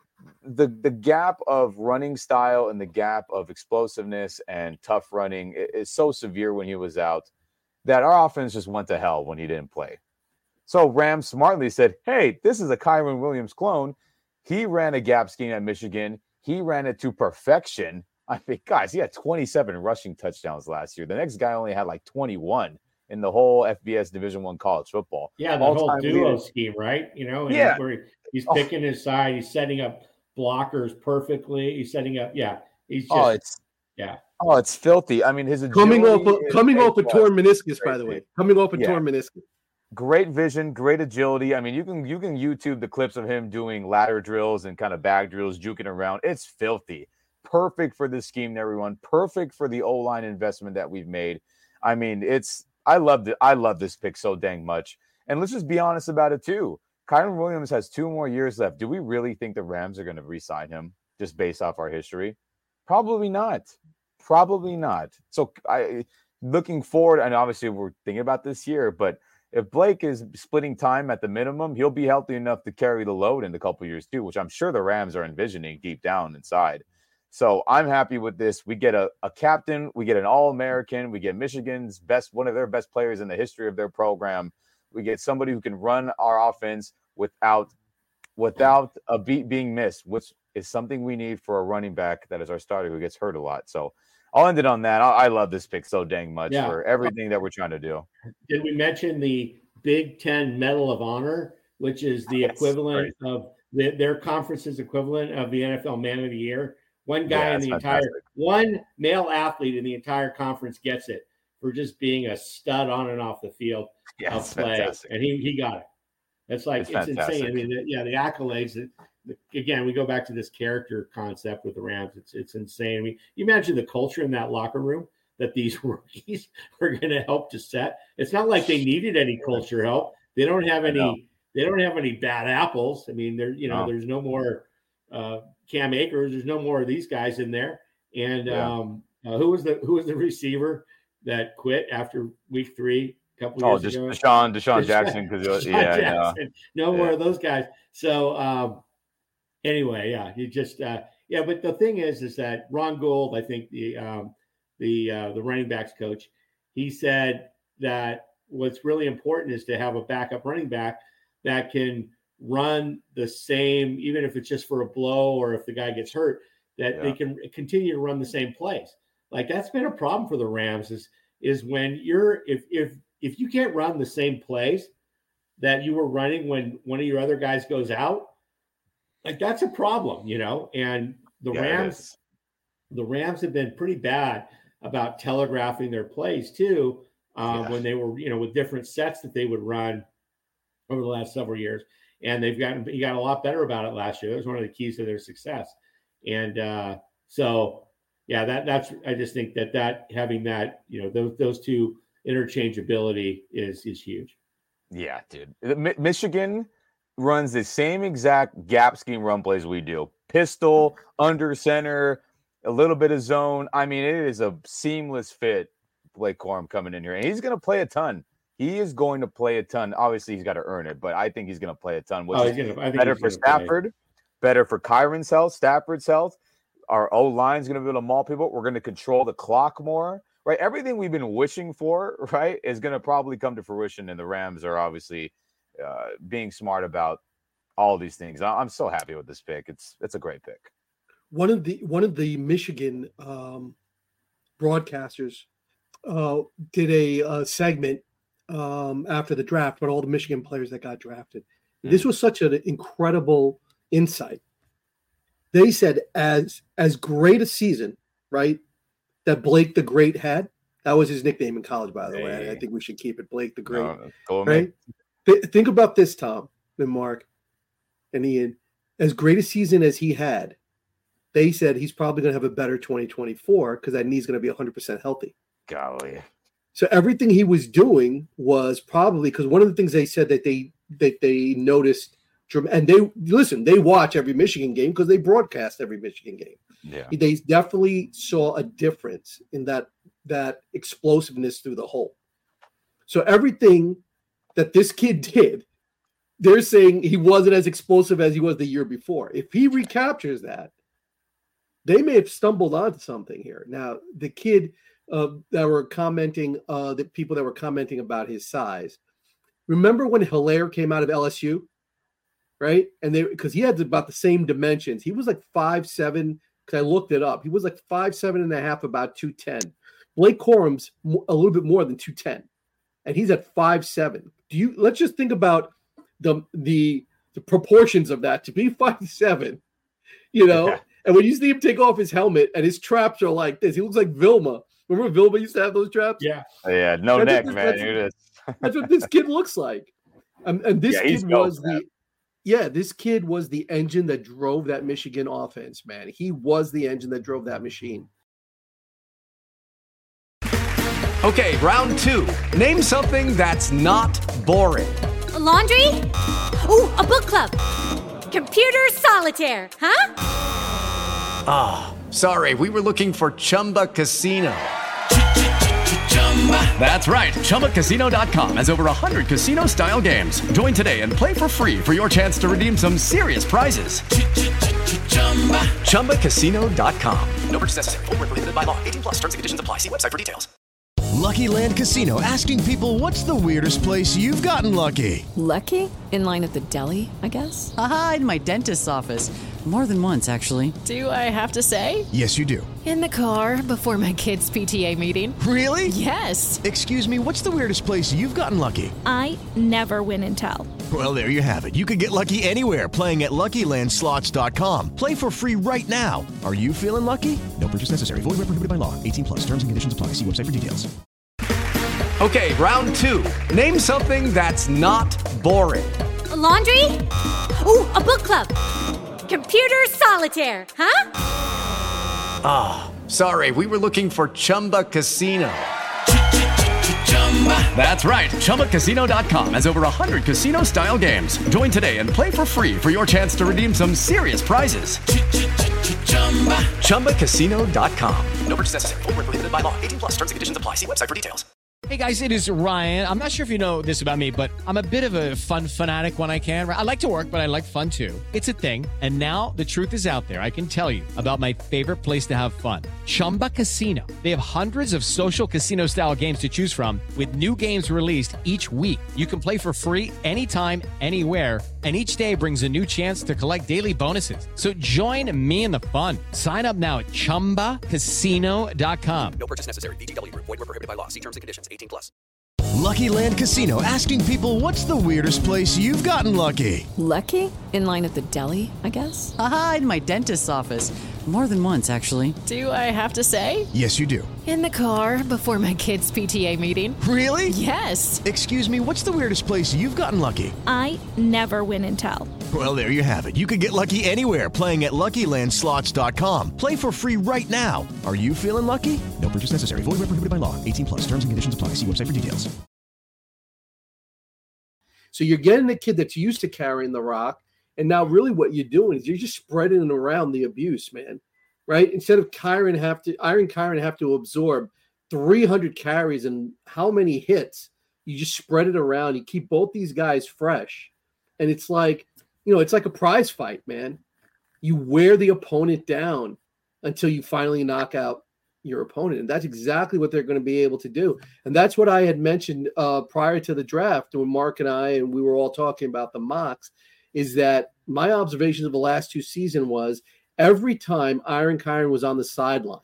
the the gap of running style and the gap of explosiveness and tough running is so severe when he was out that our offense just went to hell when he didn't play. So Rams smartly said, hey, this is a Kyron Williams clone. He ran a gap scheme at Michigan. He ran it to perfection. I mean, guys, he had twenty-seven rushing touchdowns last year. The next guy only had like twenty-one in the whole F B S Division One college football. Yeah, the All-time whole duo leader. scheme, right? You know, and Yeah. where he's Oh. picking his side, he's setting up blockers perfectly. He's setting up, yeah. He's just, Oh, it's yeah. oh, it's filthy. I mean, his Coming off agility a, is coming off a A-plus. torn meniscus, by the Crazy. way. Coming off a Yeah. torn meniscus. Great vision, great agility. I mean, you can you can YouTube the clips of him doing ladder drills and kind of bag drills, juking around. It's filthy. Perfect for this scheme, everyone. Perfect for the O-line investment that we've made. I mean, it's I love it. I love this pick so dang much. And let's just be honest about it too. Kyron Williams has two more years left. Do we really think the Rams are going to re-sign him just based off our history? Probably not. Probably not. So I looking forward, and obviously we're thinking about this year, but if Blake is splitting time at the minimum, he'll be healthy enough to carry the load in a couple years too, which I'm sure the Rams are envisioning deep down inside. So I'm happy with this. We get a, a captain, we get an All-American, we get Michigan's best, one of their best players in the history of their program. We get somebody who can run our offense without without a beat being missed, which is something we need for a running back that is our starter who gets hurt a lot. So I'll end it on that. I, I love this pick so dang much Yeah. for everything that we're trying to do. Did we mention the Big Ten Medal of Honor, which is the That's equivalent of the, their conference's equivalent of the N F L Man of the Year? One guy Yeah, in that's the entire, fantastic. one male athlete in the entire conference gets it for just being a stud on and off the field Yeah, of it's play, fantastic. and he he got it. It's like It's it's, insane. I fantastic. mean, the, yeah, the accolades. That, the, again, we go back to this character concept with the Rams. It's it's insane. I mean, you imagine the culture in that locker room that these rookies are going to help to set. It's not like they needed any culture help. They don't have any. No. They don't have any bad apples. I mean, there you know, No. there's no more uh, Cam Akers. There's no more of these guys in there. And Yeah. um, uh, who was the who was the receiver that quit after week three? A couple Oh, years just ago. Deshaun, Deshaun Deshaun- Jackson, because Deshaun yeah, yeah, Jackson. No more Yeah. of those guys. So um, anyway, yeah, you just uh, yeah. But the thing is, is that Ron Gould, I think the um, the uh, the running backs coach, he said that what's really important is to have a backup running back that can run the same, even if it's just for a blow or if the guy gets hurt, that they Yeah. can continue to run the same plays. Like that's been a problem for the Rams is, is when you're, if, if, if you can't run the same plays that you were running when one of your other guys goes out, like that's a problem, you know? And the Yeah, Rams, the Rams have been pretty bad about telegraphing their plays too. Um, Yeah. when they were, you know, with different sets that they would run over the last several years. And they've gotten, he got a lot better about it last year. That was one of the keys to their success. And uh, so, yeah, that that's, I just think that that having that, you know, those, those two interchangeability is, is huge. Yeah, dude. Mi- Michigan runs the same exact gap scheme run plays we do. Pistol, under center, a little bit of zone. I mean, it is a seamless fit. Blake Corum coming in here, and he's going to play a ton. He is going to play a ton. Obviously, he's got to earn it, but I think he's going to play a ton, which Oh, is he's gonna- I think better he's for gonna play. Stafford, better for Kyron's health, Stafford's health. Our O-line is going to be able to maul people. We're going to control the clock more, right? Everything we've been wishing for, right, is going to probably come to fruition, and the Rams are obviously uh, being smart about all these things. I- I'm so happy with this pick. It's it's a great pick. One of the one of the Michigan um, broadcasters uh, did a, uh segment um, after the draft about all the Michigan players that got drafted. Mm. This was such an incredible insight. They said as as great a season, right, that Blake the Great had. That was his nickname in college, by the Hey. way. I think we should keep it Blake the Great. No, go with me. Right? Th- think about this, Tom and Mark and Ian. As great a season as he had, they said he's probably going to have a better twenty twenty-four because that knee's going to be one hundred percent healthy. Golly. So everything he was doing was probably because one of the things they said that they that they noticed, and they listen, they watch every Michigan game because they broadcast every Michigan game. Yeah. They definitely saw a difference in that that explosiveness through the hole. So everything that this kid did, they're saying he wasn't as explosive as he was the year before. If he recaptures that, they may have stumbled onto something here. Now, the kid uh, that were commenting, uh, the people that were commenting about his size, remember when Hilaire came out of L S U, right? And they because he had about the same dimensions. He was like five seven. Because I looked it up, he was like five seven and a half, about two ten. Blake Corum's a little bit more than two ten, and he's at five seven. Do you? Let's just think about the the the proportions of that to be five seven. You know. Yeah. And when you see him take off his helmet and his traps are like this, he looks like Vilma. Remember Vilma used to have those traps? Yeah. Yeah, no That's neck, what- man. that's- Look at this. That's what this kid looks like. Um, and this Yeah, he's kid dope, was man. the yeah, this kid was the engine that drove that Michigan offense, man. He was the engine that drove that machine. Okay, round two. Name something that's not boring. A laundry? Ooh, a book club. Computer solitaire, huh? Ah, sorry, we were looking for Chumba Casino. That's right, Chumba Casino dot com has over one hundred casino-style games. Join today and play for free for your chance to redeem some serious prizes. Chumba Casino dot com. No purchase necessary. Void where prohibited by law. eighteen plus. Terms and conditions apply. See website for details. Lucky Land Casino, asking people, what's the weirdest place you've gotten lucky? Lucky? In line at the deli, I guess? Aha, in my dentist's office. More than once, actually. Do I have to say? Yes, you do. In the car before my kids' P T A meeting. Really? Yes. Excuse me, what's the weirdest place you've gotten lucky? I never win and tell. Well, there you have it. You can get lucky anywhere, playing at Lucky Land Slots dot com. Play for free right now. Are you feeling lucky? No purchase necessary. Void where prohibited by law. eighteen plus. Terms and conditions apply. See website for details. Okay, round two. Name something that's not boring. A laundry? Ooh, a book club. Computer solitaire, huh? Ah, sorry, we were looking for Chumba Casino. That's right, Chumba Casino dot com has over one hundred casino-style games. Join today and play for free for your chance to redeem some serious prizes. Chumba Casino dot com. No purchase necessary. Void where prohibited by law. eighteen plus. Terms and conditions apply. See website for details. Hey guys, it is Ryan. I'm not sure if you know this about me, but I'm a bit of a fun fanatic when I can. I like to work, but I like fun too. It's a thing. And now the truth is out there. I can tell you about my favorite place to have fun. Chumba Casino. They have hundreds of social casino style games to choose from with new games released each week. You can play for free anytime, anywhere, And each day brings a new chance to collect daily bonuses. So join me in the fun. Sign up now at chumba casino dot com. No purchase necessary. V G W Group. Void where prohibited by law. See terms and conditions. eighteen plus. Lucky Land Casino, asking people, what's the weirdest place you've gotten lucky? Lucky? In line at the deli, I guess? Aha, in my dentist's office. More than once, actually. Do I have to say? Yes, you do. In the car before my kids' P T A meeting. Really? Yes. Excuse me, what's the weirdest place you've gotten lucky? I never win and tell. Well, there you have it. You can get lucky anywhere, playing at Lucky Land Slots dot com. Play for free right now. Are you feeling lucky? No purchase necessary. Void where prohibited by law. eighteen plus. Terms and conditions apply. See website for details. So you're getting a kid that's used to carrying the rock, and now really what you're doing is you're just spreading around the abuse, man. Right? Instead of Kyren have to Iron Kyren have to absorb three hundred carries and how many hits, you just spread it around. You keep both these guys fresh, and it's like, you know, it's like a prize fight, man. You wear the opponent down until you finally knock out your opponent. And that's exactly what they're going to be able to do. And that's what I had mentioned uh, prior to the draft when Mark and I, and we were all talking about the mocks, is that my observations of the last two seasons was every time Iron Kyren was on the sideline,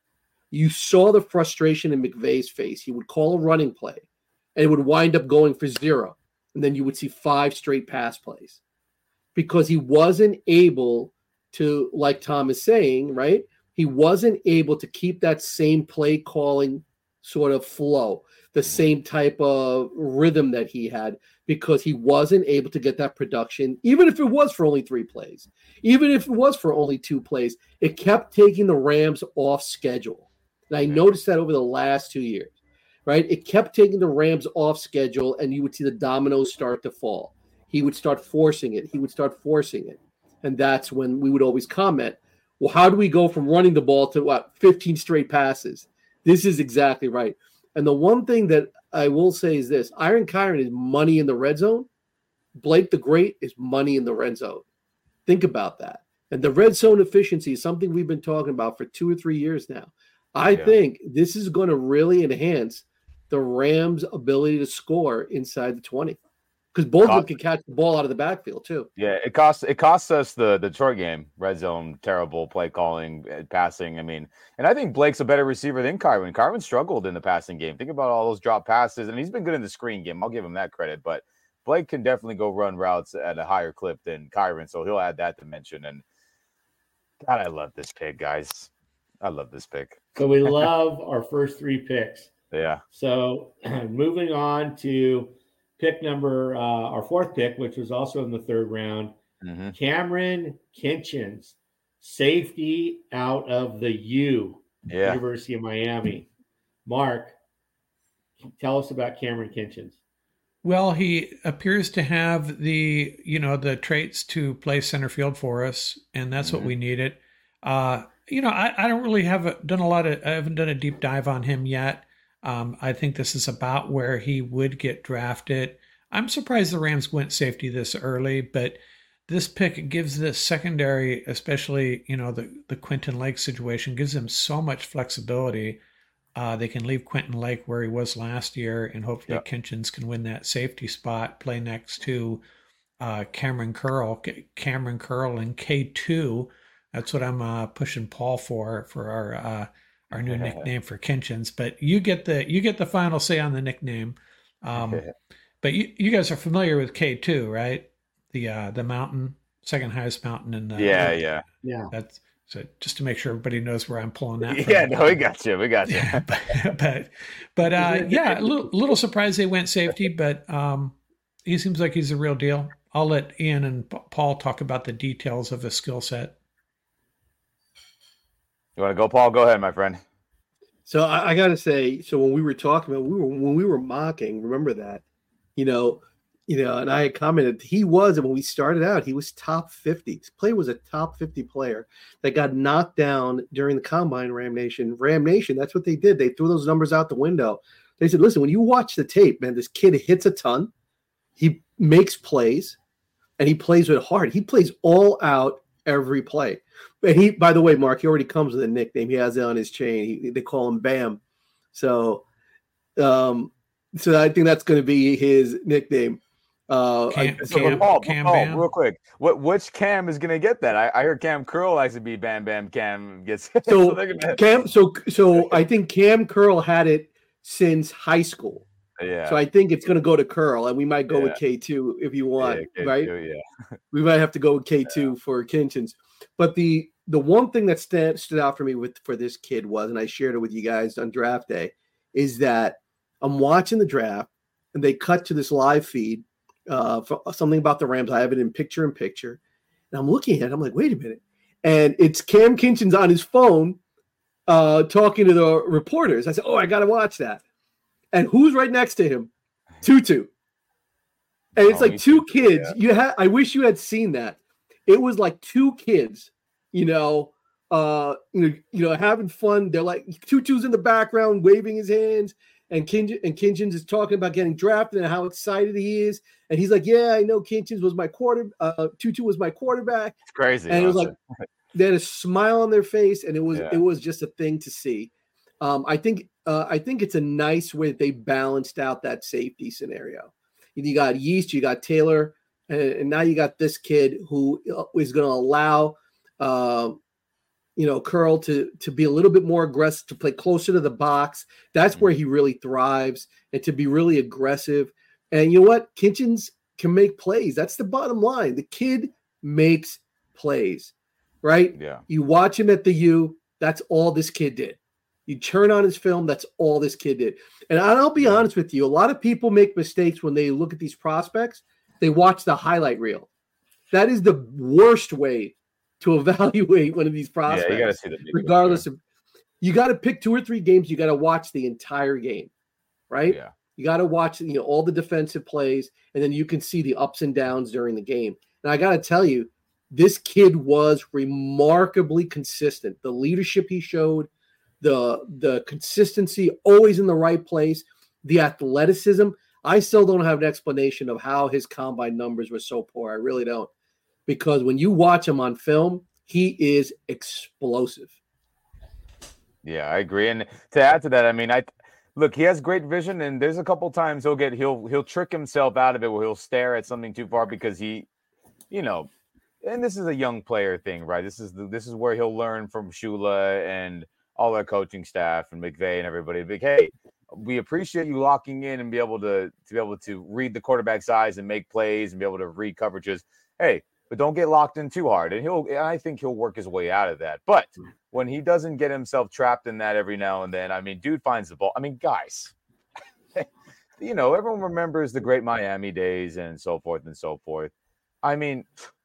you saw the frustration in McVay's face. He would call a running play and it would wind up going for zero. And then you would see five straight pass plays because he wasn't able to, like Tom is saying, right? He wasn't able to keep that same play calling sort of flow, the same type of rhythm that he had, because he wasn't able to get that production, even if it was for only three plays, even if it was for only two plays, it kept taking the Rams off schedule. And I noticed that over the last two years, right? It kept taking the Rams off schedule, and you would see the dominoes start to fall. He would start forcing it. He would start forcing it. And that's when we would always comment, well, how do we go from running the ball to what, fifteen straight passes? This is exactly right. And the one thing that I will say is this: Iron Kyren is money in the red zone. Blake the Great is money in the red zone. Think about that. And the red zone efficiency is something we've been talking about for two or three years now. I yeah. think this is going to really enhance the Rams' ability to score inside the twenty. Because both cost, of them can catch the ball out of the backfield too. Yeah, it costs it costs us the, the Detroit game, red zone, terrible play calling, passing. I mean, and I think Blake's a better receiver than Kyren. Kyren struggled in the passing game. Think about all those drop passes, and he's been good in the screen game. I'll give him that credit, but Blake can definitely go run routes at a higher clip than Kyren, so he'll add that dimension. And God, I love this pick, guys. I love this pick. So we love our first three picks. Yeah. So moving on to pick number, uh, our fourth pick, which was also in the third round, mm-hmm. Cameron Kinchens, safety out of the U, yeah. University of Miami. Mark, tell us about Cameron Kinchens. Well, he appears to have the, you know, the traits to play center field for us, and that's mm-hmm. what we needed. Uh, you know, I, I don't really have a, done a lot of, I haven't done a deep dive on him yet. Um, I think this is about where he would get drafted. I'm surprised the Rams went safety this early, but this pick gives this secondary, especially, you know, the, the Quentin Lake situation, gives them so much flexibility. Uh, they can leave Quentin Lake where he was last year, and hopefully yep. Kinchens can win that safety spot, play next to uh, Cameron Curl. Cameron Curl in K two. That's what I'm uh, pushing Paul for, for our uh, our new nickname for Kinchens. But you get the you get the final say on the nickname. Um, but you, you guys are familiar with K two, right? The uh, the mountain, second highest mountain in the yeah yeah yeah. That's so just to make sure everybody knows where I'm pulling that from. Yeah, no, we got you, we got you. Yeah, but but, but uh, yeah, a little, little surprised they went safety, but um, he seems like he's a real deal. I'll let Ian and Paul talk about the details of his skill set. You want to go, Paul? Go ahead, my friend. So I, I got to say, so when we were talking about, we were when we were mocking, remember that, you know, you know, and I had commented he was, and when we started out, he was top fifty. His play was a top fifty player that got knocked down during the combine. Ram Nation, Ram Nation. That's what they did. They threw those numbers out the window. They said, "Listen, when you watch the tape, man, this kid hits a ton. He makes plays, and he plays with heart. He plays all out." Every play. But he, by the way, Mark, he already comes with a nickname. He has it on his chain. He, they call him Bam. So, um, so I think that's going to be his nickname. Uh, Cam, I, So, Cam, Paul, Cam Paul, Bam. real quick, what which Cam is gonna get that? I, I heard Cam Curl likes to be Bam Bam Cam gets. so so they're gonna, Cam, so so I think Cam Curl had it since high school. yeah. So I think it's going to go to Curl, and we might go Yeah. with K two if you want, yeah, right? too, yeah. We might have to go with K two for Kinchins. But the the one thing that stand, stood out for me with for this kid was, and I shared it with you guys on draft day, is that I'm watching the draft, and they cut to this live feed, uh, for something about the Rams. I have it in picture in picture, and I'm looking at it. I'm like, wait a minute, and it's Cam Kinchins on his phone, uh, talking to the reporters. I said, oh, I got to watch that. And who's right next to him? Tutu. And it's Oh, like me two too, kids. yeah. You had I wish you had seen that. It was like two kids, you know, uh, you know, you know, having fun. They're like Tutu's in the background waving his hands, and Kin and Kinchins is talking about getting drafted and how excited he is. And he's like, yeah, I know Kinchins was my quarter uh Tutu was my quarterback. It's crazy. And it was like honestly. they had a smile on their face, and it was Yeah. it was just a thing to see. Um, I think uh, I think it's a nice way that they balanced out that safety scenario. You got Yeast, you got Taylor, and, and now you got this kid who is going to allow, uh, you know, Curl to to be a little bit more aggressive, to play closer to the box. That's where he really thrives, and to be really aggressive. And you know what? Kinchins can make plays. That's the bottom line. The kid makes plays, right? Yeah. You watch him at the U. That's all this kid did. You turn on his film, that's all this kid did. And I'll be honest with you, a lot of people make mistakes when they look at these prospects. They watch the highlight reel. That is the worst way to evaluate one of these prospects. Yeah, you gotta see the big regardless of, you got to pick two or three games. You got to watch the entire game, right? Yeah. You got to watch, you know, all the defensive plays, and then you can see the ups and downs during the game. And I got to tell you, this kid was remarkably consistent. The leadership he showed, the the consistency, always in the right place, the athleticism. I still don't have an explanation of how his combine numbers were so poor. I really don't. Because when you watch him on film, he is explosive. Yeah, I agree. And to add to that, I mean, I look, he has great vision, and there's a couple times he'll get he'll he'll trick himself out of it where he'll stare at something too far because he, you know, and this is a young player thing, right? This is the, this is where he'll learn from Shula and all our coaching staff and McVay and everybody. Like, hey, we appreciate you locking in and be able to to be able to read the quarterback's eyes and make plays and be able to read coverages. Hey, but don't get locked in too hard. And he'll, I think he'll work his way out of that. But when he doesn't get himself trapped in that every now and then, I mean, dude finds the ball. I mean, guys, you know, everyone remembers the great Miami days and so forth and so forth. I mean,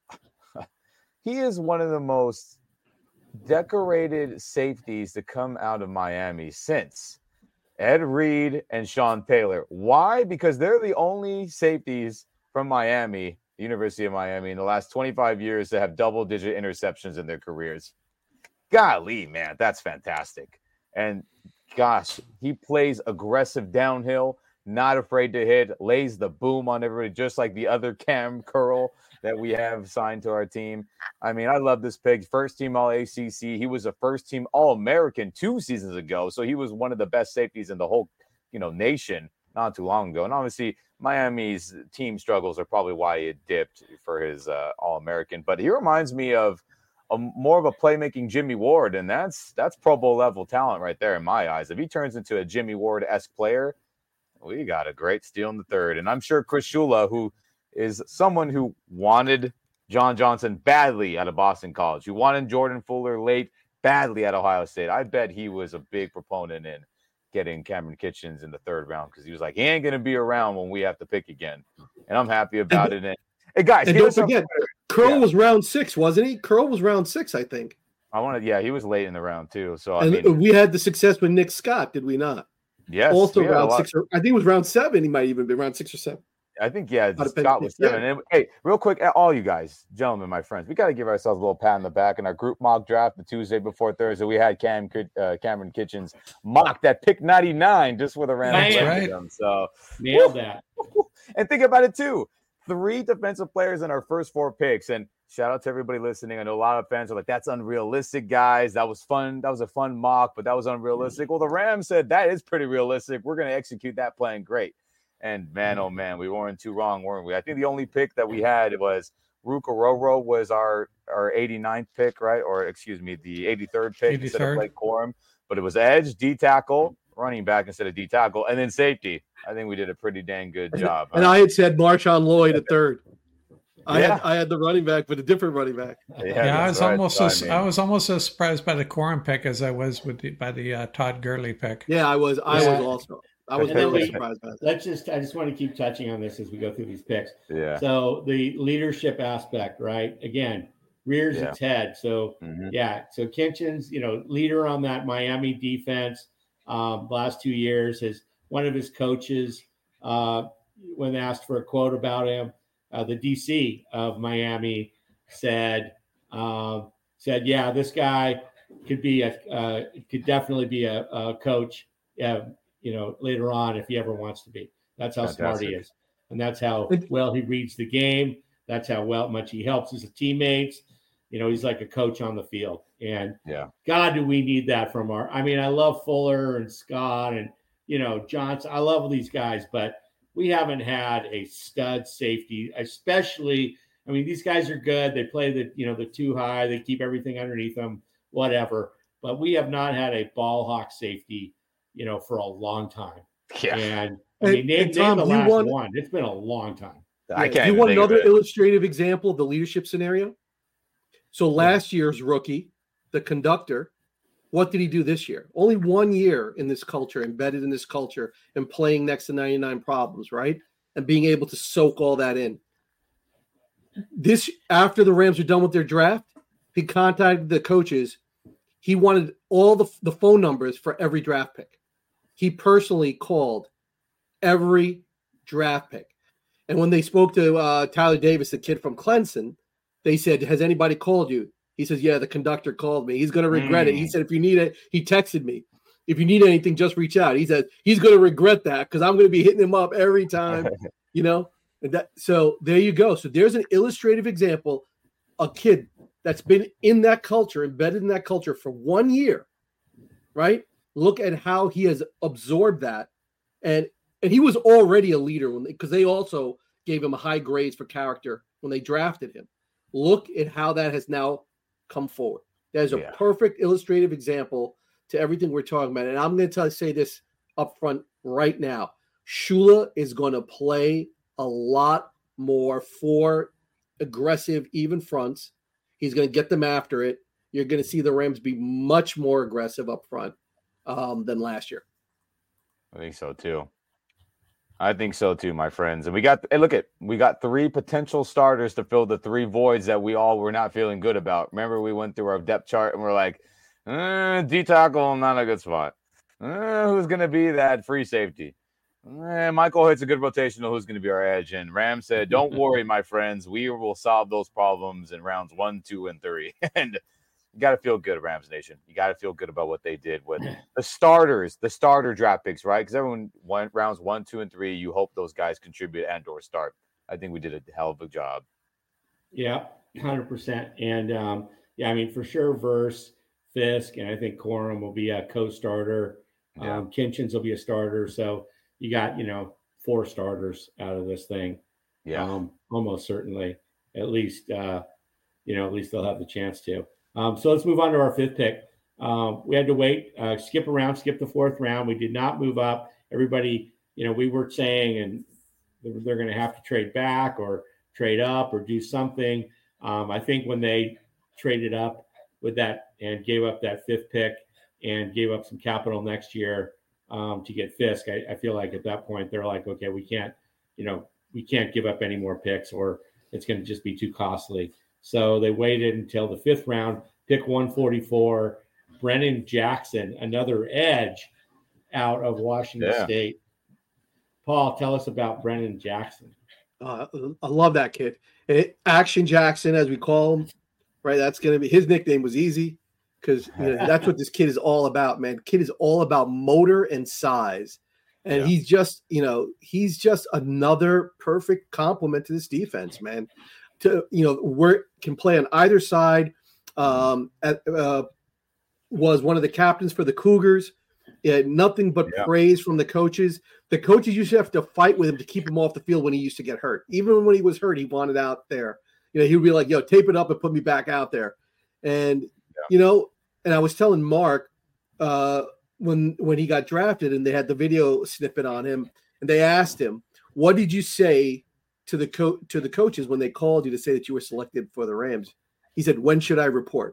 he is one of the most decorated safeties to come out of Miami since Ed Reed and Sean Taylor. Why? Because they're the only safeties from Miami, the University of Miami, in the last twenty-five years to have double-digit interceptions in their careers. Golly, man, that's fantastic. And gosh, he plays aggressive downhill, not afraid to hit, lays the boom on everybody, just like the other Cam Curl that we have signed to our team. I mean, I love this pig. First team All A C C. He was a first team All-American two seasons ago. So he was one of the best safeties in the whole, you know, nation not too long ago. And obviously Miami's team struggles are probably why he dipped for his uh, All-American. But he reminds me of a, more of a playmaking Jimmy Ward. And that's, that's Pro Bowl level talent right there in my eyes. If he turns into a Jimmy Ward-esque player, we got a great steal in the third. And I'm sure Chris Shula, who is someone who wanted John Johnson badly out of Boston College, who wanted Jordan Fuller late badly at Ohio State. I bet he was a big proponent in getting Cameron Kitchens in the third round because he was like, he ain't going to be around when we have to pick again. And I'm happy about and, it. And, hey, guys, and don't forget, Curl yeah. was round six, wasn't he? Curl was round six, I think. I wanted, yeah, he was late in the round too. So, I and mean, we had the success with Nick Scott, did we not? Yes. Also round six, or I think it was round seven. He might even be round six or seven. I think, yeah, Scott was seven. Yeah. And, hey, real quick, all you guys, gentlemen, my friends, we got to give ourselves a little pat on the back. In our group mock draft the Tuesday before Thursday, we had Cam uh, Cameron Kitchens mocked at pick ninety-nine just for the Rams. Right. So nailed that. And think about it too. Three defensive players in our first four picks. And shout out to everybody listening. I know a lot of fans are like, that's unrealistic, guys. That was fun. That was a fun mock, but that was unrealistic. Well, the Rams said that is pretty realistic. We're going to execute that plan great. And man, oh man, we weren't too wrong, weren't we? I think the only pick that we had was Rukaroro was our, our eighty-ninth pick, right? Or excuse me, the eighty-third pick eighty-third. Instead of Blake Corum. But it was edge, D tackle, running back instead of D tackle, and then safety. I think we did a pretty dang good job. And huh? I had said Marshawn Lloyd at third. I yeah. had I had the running back, but a different running back. Yeah, yeah I was right. almost as, I was almost as surprised by the Corum pick as I was with the, by the uh, Todd Gurley pick. Yeah, I was. I yeah. was also. I was really we, surprised by that. Let's just. I just want to keep touching on this as we go through these picks. Yeah. So the leadership aspect, right? Again, rears yeah. its head. So mm-hmm. yeah. So Kitchens, you know, leader on that Miami defense. Um, last two years, his one of his coaches, uh, when asked for a quote about him. Uh, the D C of Miami said, uh, said, yeah, this guy could be a, uh, could definitely be a, a coach, uh, you know, later on if he ever wants to be. That's how Fantastic. Smart he is, and that's how well he reads the game. That's how well much he helps his teammates. You know, he's like a coach on the field, and yeah, God, do we need that from our? I mean, I love Fuller and Scott and you know Johnson. I love these guys, but we haven't had a stud safety, especially. I mean, these guys are good. They play the, you know, the two high. They keep everything underneath them, whatever. But we have not had a ball hawk safety, you know, for a long time. Yeah. And I mean, and, name, and Tom, name the last want, one. It's been a long time. I can't. You want another illustrative example of the leadership scenario? So last yeah. year's rookie, the conductor. What did he do this year? Only one year in this culture, embedded in this culture, and playing next to ninety-nine Problems, right? And being able to soak all that in. This, after the Rams were done with their draft, he contacted the coaches. He wanted all the, the phone numbers for every draft pick. He personally called every draft pick. And when they spoke to uh, Tyler Davis, the kid from Clemson, they said, has anybody called you? He says, yeah, the conductor called me. He's going to regret mm. it. He said, if you need it, he texted me. If you need anything, just reach out. He said, he's going to regret that because I'm going to be hitting him up every time, you know? And that, so there you go. So there's an illustrative example, a kid that's been in that culture, embedded in that culture for one year, right? Look at how he has absorbed that. And and he was already a leader when because they, they also gave him high grades for character when they drafted him. Look at how that has now come forward. That is a yeah. perfect illustrative example to everything we're talking about. And I'm going to tell, say this up front right now. Shula is going to play a lot more for aggressive, even fronts. He's going to get them after it. You're going to see the Rams be much more aggressive up front um, than last year. I think so too. I think so too, my friends. And we got, hey, look at, we got three potential starters to fill the three voids that we all were not feeling good about. Remember, we went through our depth chart and we're like, eh, D tackle, not a good spot. Eh, who's going to be that free safety? Eh, Michael Hoyt's a good rotational. Who's going to be our edge? And Ram said, don't worry, my friends. We will solve those problems in rounds one, two, and three. And you got to feel good, Rams Nation. You got to feel good about what they did with the starters, the starter draft picks, right? Because everyone went rounds one, two, and three. You hope those guys contribute and or start. I think we did a hell of a job. Yeah, one hundred percent. And, um, yeah, I mean, for sure, Verse, Fisk, and I think Corum will be a co-starter. Yeah. Um, Kitchens will be a starter. So you got, you know, four starters out of this thing. Yeah, um, almost certainly. At least, uh, you know, at least they'll have the chance to. Um, so let's move on to our fifth pick. Um, we had to wait, uh, skip around, skip the fourth round. We did not move up. Everybody, you know, we were saying, and they're, they're going to have to trade back or trade up or do something. Um, I think when they traded up with that and gave up that fifth pick and gave up some capital next year um, to get Fisk, I, I feel like at that point they're like, okay, we can't, you know, we can't give up any more picks or it's going to just be too costly. So they waited until the fifth round, pick one forty-four, Brennan Jackson, another edge out of Washington yeah. State. Paul, tell us about Brennan Jackson. Uh, I love that kid. Action Jackson, as we call him, right? That's going to be his nickname was easy because you know, that's what this kid is all about, man. Kid is all about motor and size. And yeah. he's just, you know, he's just another perfect complement to this defense, man. To, you know, work can play on either side. Um, at, uh, was one of the captains for the Cougars Yeah, nothing but yeah. praise from the coaches. The coaches used to have to fight with him to keep him off the field when he used to get hurt. Even when he was hurt, he wanted out there. You know, he would be like, yo, tape it up and put me back out there. And, yeah. you know, and I was telling Mark uh, when when he got drafted and they had the video snippet on him, and they asked him, what did you say to the co- to the coaches when they called you to say that you were selected for the Rams? He said, when should I report?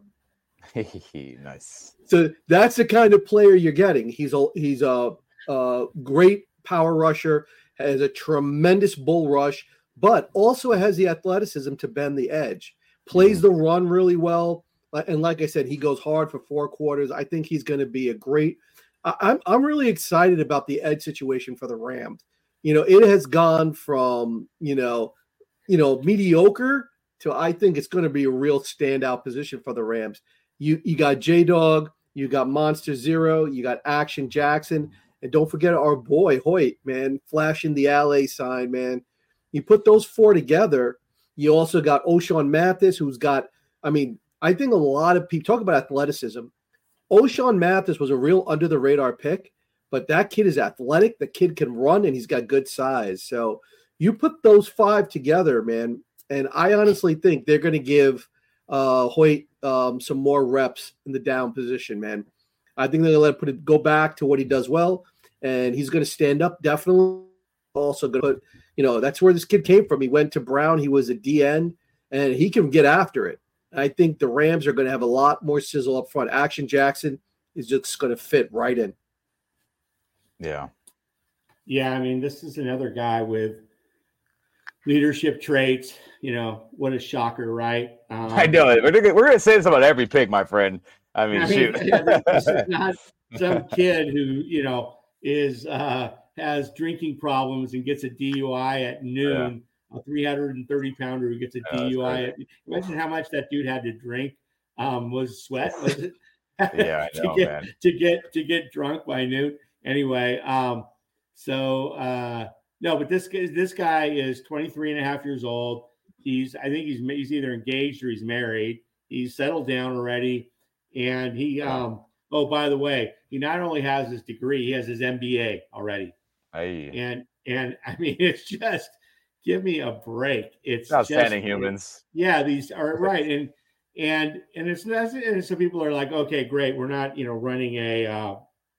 Nice. So that's the kind of player you're getting. He's a he's a, a great power rusher, has a tremendous bull rush, but also has the athleticism to bend the edge. Plays the run really well, and like I said, he goes hard for four quarters. I think he's going to be a great. I, I'm I'm really excited about the edge situation for the Rams. You know, it has gone from you know, you know, mediocre to I think it's going to be a real standout position for the Rams. You you got J-Dog, you got Monster Zero, you got Action Jackson, and don't forget our boy Hoyt, man, flashing the L A sign, man. You put those four together, you also got O'Shawn Mathis, who's got, I mean, I think a lot of people talk about athleticism. O'Shawn Mathis was a real under-the-radar pick, but that kid is athletic, the kid can run, and he's got good size. So you put those five together, man, and I honestly think they're going to give uh, Hoyt um, some more reps in the down position, man. I think they're going to let him put it, go back to what he does well, and he's going to stand up definitely. Also going to put, you know, that's where this kid came from. He went to Brown. He was a D N, and he can get after it. I think the Rams are going to have a lot more sizzle up front. Action Jackson is just going to fit right in. Yeah. Yeah, I mean, this is another guy with leadership traits. You know, what a shocker, right? Um, I know it. We're gonna, we're going to say this about every pick, my friend. I mean, I mean shoot. This is not some kid who, you know, is uh, has drinking problems and gets a D U I at noon. Yeah. A three hundred thirty pounder who gets a D U I. At, imagine how much that dude had to drink. Um, was sweat? Was it? Yeah, I know, to get, man. To get to get drunk by noon. Anyway, um, so uh, no, but this this guy is twenty-three and a half years old. He's I think he's he's either engaged or he's married. He's settled down already, and he. Um, oh, by the way, he not only has his degree, he has his M B A already. Aye. And and I mean, it's just give me a break. It's outstanding just, humans. Yeah, these are right, and and and it's not. And some people are like, okay, great, we're not, you know, running a uh,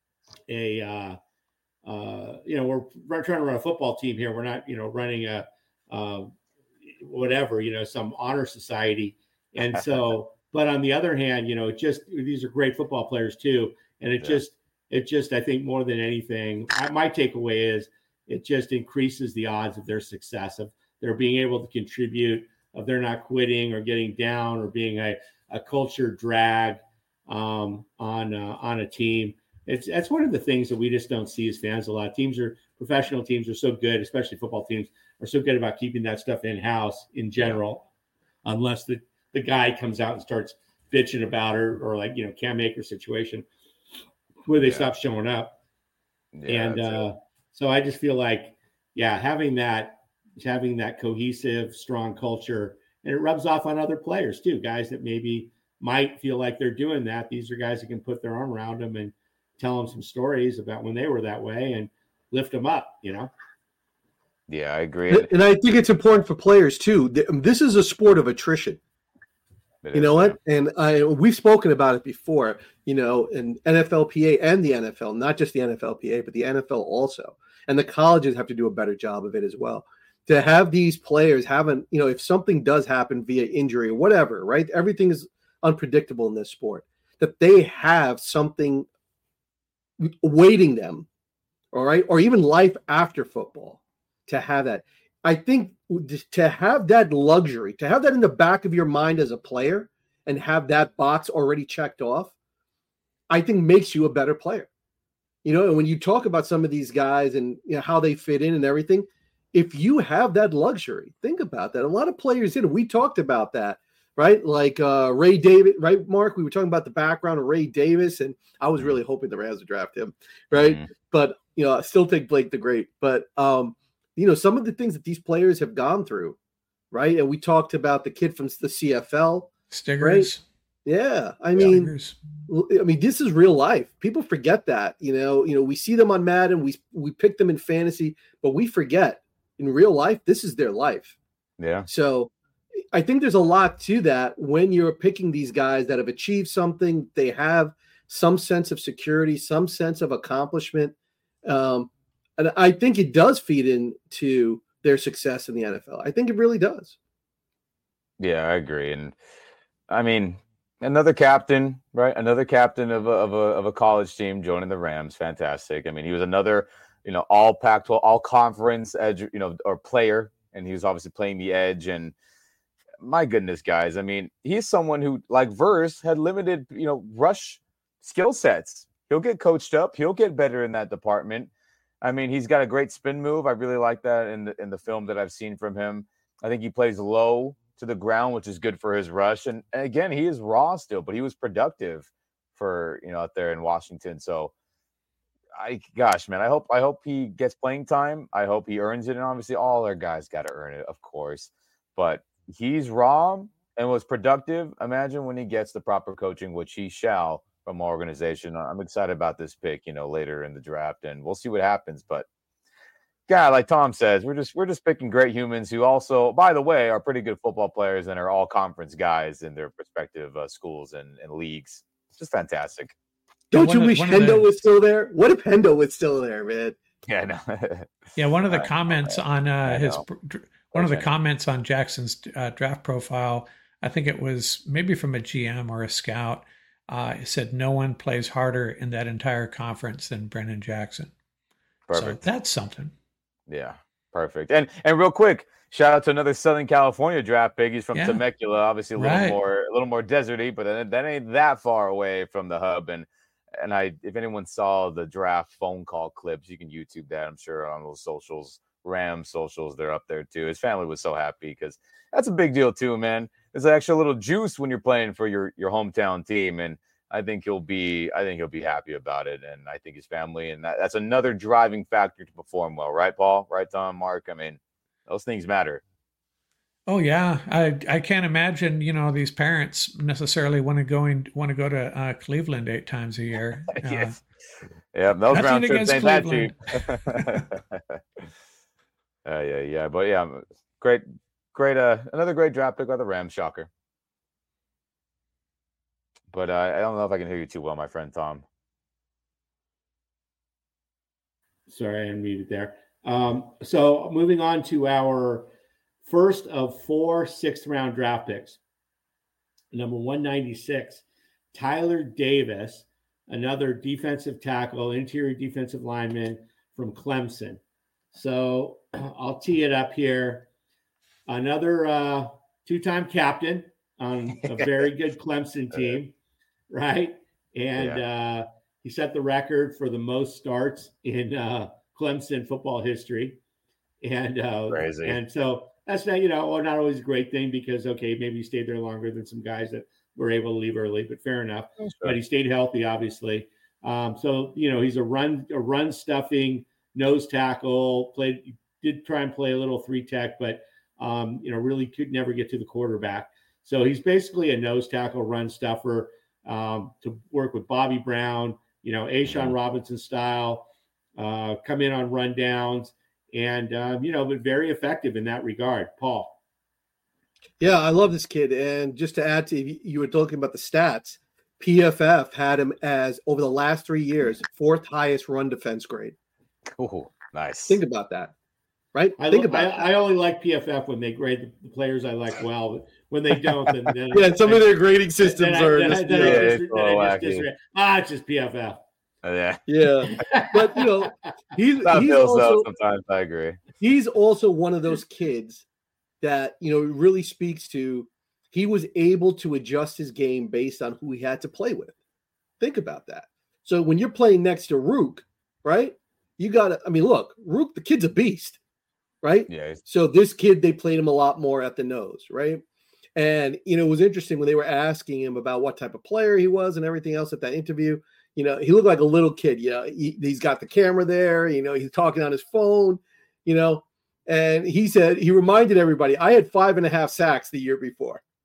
a uh, uh, you know, we're, we're trying to run a football team here. We're not, you know, running a uh, whatever, you know, some honor society. And so, but on the other hand, you know, just these are great football players too, and it yeah. just. It just, I think more than anything, my takeaway is it just increases the odds of their success, of their being able to contribute, of their not quitting or getting down or being a, a culture drag um, on uh, on a team. It's that's one of the things that we just don't see as fans. A lot of teams are professional teams are so good, especially football teams are so good about keeping that stuff in house in general, unless the, the guy comes out and starts bitching about her or like, you know, Cam Akers situation. Where they yeah. stop showing up. Yeah, and uh, so I just feel like, yeah, having that, having that cohesive, strong culture, and it rubs off on other players too, guys that maybe might feel like they're doing that. These are guys that can put their arm around them and tell them some stories about when they were that way and lift them up, you know? Yeah, I agree. And I think it's important for players too. This is a sport of attrition. You know what? And I we've spoken about it before, you know, in N F L P A and the N F L, not just the N F L P A, but the N F L also. And the colleges have to do a better job of it as well. To have these players haven't, you know, if something does happen via injury or whatever, right? Everything is unpredictable in this sport. That they have something awaiting them, all right? Or even life after football to have that. I think to have that luxury, to have that in the back of your mind as a player and have that box already checked off, I think makes you a better player. You know, and when you talk about some of these guys and you know, how they fit in and everything, if you have that luxury, think about that. A lot of players in it, we talked about that, right? Like uh, Ray Davis, right, Mark? We were talking about the background of Ray Davis, and I was really hoping the Rams would draft him, right? Mm-hmm. But, you know, I still think Blake the Great. But, um, you know, some of the things that these players have gone through, right? And we talked about the kid from the C F L. Stiggers. Right? Yeah, I mean, I mean, this is real life. People forget that. You know, you know, we see them on Madden, we we pick them in fantasy, but we forget in real life this is their life. Yeah. So, I think there's a lot to that when you're picking these guys that have achieved something. They have some sense of security, some sense of accomplishment, um, and I think it does feed into their success in the N F L. I think it really does. Yeah, I agree, and I mean. Another captain, right? Another captain of a, of a of a college team joining the Rams. Fantastic. I mean, he was another, you know, all Pac twelve, all conference edge, you know, or player, and he was obviously playing the edge. And my goodness, guys, I mean, he's someone who, like Verse, had limited, you know, rush skill sets. He'll get coached up. He'll get better in that department. I mean, he's got a great spin move. I really like that in the in the film that I've seen from him. I think he plays low to the ground, which is good for his rush. And, and again, he is raw still, but he was productive for, you know, out there in Washington. So I, gosh, man, I hope, I hope he gets playing time. I hope he earns it. And obviously all our guys got to earn it, of course, but he's raw and was productive. Imagine when he gets the proper coaching, which he shall from our organization. I'm excited about this pick, you know, later in the draft, and we'll see what happens. But yeah, like Tom says, we're just we're just picking great humans who also, by the way, are pretty good football players and are all conference guys in their respective uh, schools and, and leagues. It's just fantastic. Don't you wish Hendo the... was still there? What if Hendo was still there, man? Yeah, no. yeah. One of the comments on uh, his one of the comments on Jackson's uh, draft profile, I think it was maybe from a G M or a scout. Uh, it said no one plays harder in that entire conference than Brennan Jackson. Perfect. So that's something. Yeah, perfect. And and real quick, shout out to another Southern California draft pick. He's from yeah. Temecula, obviously a little right. more a little more deserty, but that, that ain't that far away from the hub. And and I, if anyone saw the draft phone call clips, you can YouTube that. I'm sure on those socials, Rams socials, they're up there too. His family was so happy because that's a big deal too, man. There's an extra little juice when you're playing for your your hometown team, and I think he'll be I think he'll be happy about it, and I think his family, and that, that's another driving factor to perform well, right, Paul? Right, Tom, Mark? I mean, those things matter. Oh yeah, I I can't imagine, you know, these parents necessarily want to go in, want to go to uh, Cleveland eight times a year. Uh, yes. Yeah, those round trips ain't that cheap. uh, yeah, yeah, but yeah, great, great, uh, another great draft pick by the Rams. Shocker. But uh, I don't know if I can hear you too well, my friend Tom. Sorry, I unmuted there. Um, so moving on to our first of four sixth-round draft picks. Number one ninety-six, Tyler Davis, another defensive tackle, interior defensive lineman from Clemson. So I'll tee it up here. Another uh, two-time captain on a very good Clemson team. Right. And yeah. uh, he set the record for the most starts in uh, Clemson football history. And uh, Crazy. And so that's not, you know, not always a great thing because, okay, maybe he stayed there longer than some guys that were able to leave early, but fair enough. Sure. But he stayed healthy, obviously. Um, so, you know, he's a run, a run stuffing nose tackle, played, did try and play a little three tech, but, um, you know, really could never get to the quarterback. So he's basically a nose tackle run stuffer. Um, to work with Bobby Brown, you know, A'Shawn Robinson style, uh, come in on rundowns, and, um, you know, but very effective in that regard. Paul. Yeah, I love this kid. And just to add to, you were talking about the stats, P F F had him as, over the last three years, fourth highest run defense grade. Oh, nice. Think about that. Right? I, Think about I, I only like P F F when they grade the players I like well, but when they don't, then, then yeah, some I, of their grading systems then are I, just, then yeah, I just, it's then so I just wacky. disregard. Ah, it's just P F F. Oh, yeah, yeah. But you know, he's, that he's feels also though, sometimes I agree. He's also one of those kids that, you know, really speaks to. He was able to adjust his game based on who he had to play with. Think about that. So when you're playing next to Rook, right? You got to. I mean, look, Rook, the kid's a beast. Right. Yeah. So this kid, they played him a lot more at the nose. Right. And, you know, it was interesting when they were asking him about what type of player he was and everything else at that interview. You know, he looked like a little kid. You know, he, he's got the camera there. You know, he's talking on his phone, you know, and he said he reminded everybody, I had five and a half sacks the year before.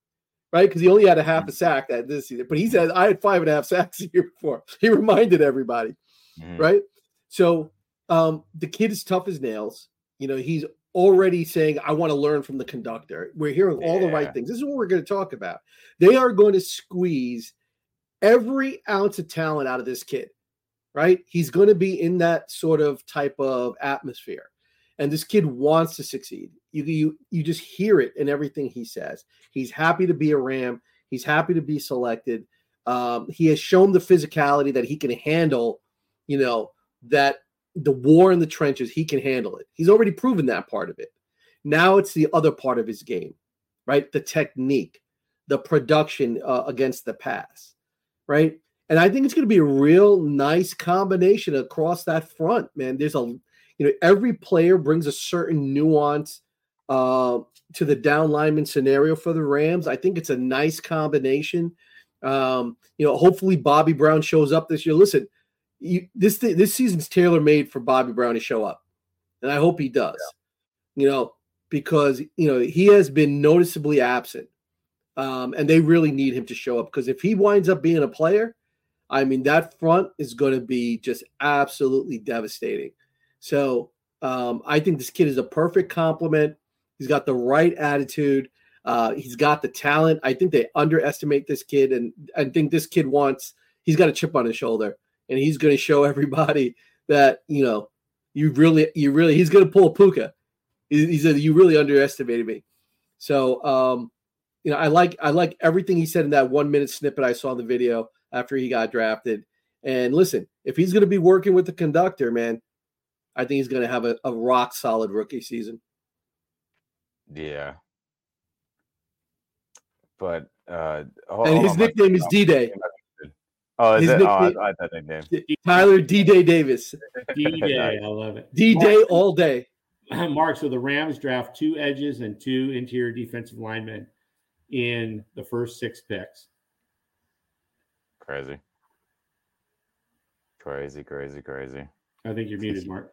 right? Because he only had a half a sack that this season. But he said, I had five and a half sacks the year before. He reminded everybody, mm-hmm. right? So um, the kid is tough as nails. You know, he's already saying, I want to learn from the conductor. We're hearing all yeah. the right things. This is what we're going to talk about. They are going to squeeze every ounce of talent out of this kid, right? He's going to be in that sort of type of atmosphere. And this kid wants to succeed. You, you, you just hear it in everything he says. He's happy to be a Ram. He's happy to be selected. Um, he has shown the physicality that he can handle, you know, that the war in the trenches, he can handle it. He's already proven that part of it. Now it's the other part of his game, right? The technique, the production uh, against the pass, right? And I think it's going to be a real nice combination across that front, man. There's a, you know, every player brings a certain nuance uh, to the down lineman scenario for the Rams. I think it's a nice combination. Um, you know, hopefully Bobby Brown shows up this year. Listen, you, this this season's tailor-made for Bobby Brown to show up, and I hope he does. Yeah. You know, because you know he has been noticeably absent, um, and they really need him to show up. Because if he winds up being a player, I mean, that front is going to be just absolutely devastating. So um, I think this kid is a perfect complement. He's got the right attitude. Uh, he's got the talent. I think they underestimate this kid, and I think this kid wants. He's got a chip on his shoulder. And he's going to show everybody that, you know, you really, you really, he's going to pull a Puka. He, he said, you really underestimated me. So, um, you know, I like, I like everything he said in that one minute snippet I saw in the video after he got drafted. And listen, if he's going to be working with the conductor, man, I think he's going to have a, a rock solid rookie season. Yeah. But, uh, hold, and his nickname is D-Day. Oh, is His it? nickname, Oh, I, I thought nickname. Tyler D-Day Davis. D-Day, I love it. D-Day Mark, all day. Mark, so the Rams draft two edges and two interior defensive linemen in the first six picks. Crazy. Crazy, crazy, crazy. I think you're muted, Mark.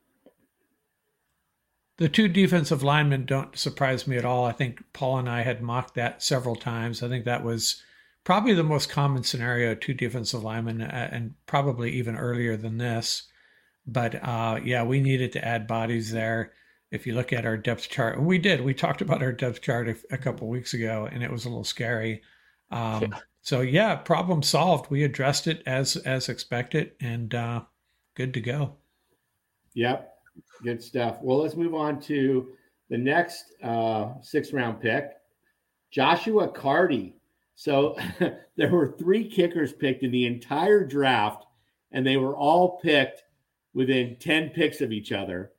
The two defensive linemen don't surprise me at all. I think Paul and I had mocked that several times. I think that was probably the most common scenario, two defensive linemen, uh, and probably even earlier than this. But uh, yeah, we needed to add bodies there. If you look at our depth chart, and we did, we talked about our depth chart a, a couple of weeks ago, and it was a little scary. Um, yeah. So yeah, problem solved. We addressed it as as expected, and uh, good to go. Yep, good stuff. Well, let's move on to the next uh, sixth round pick, Joshua Carty. So there were three kickers picked in the entire draft, and they were all picked within ten picks of each other.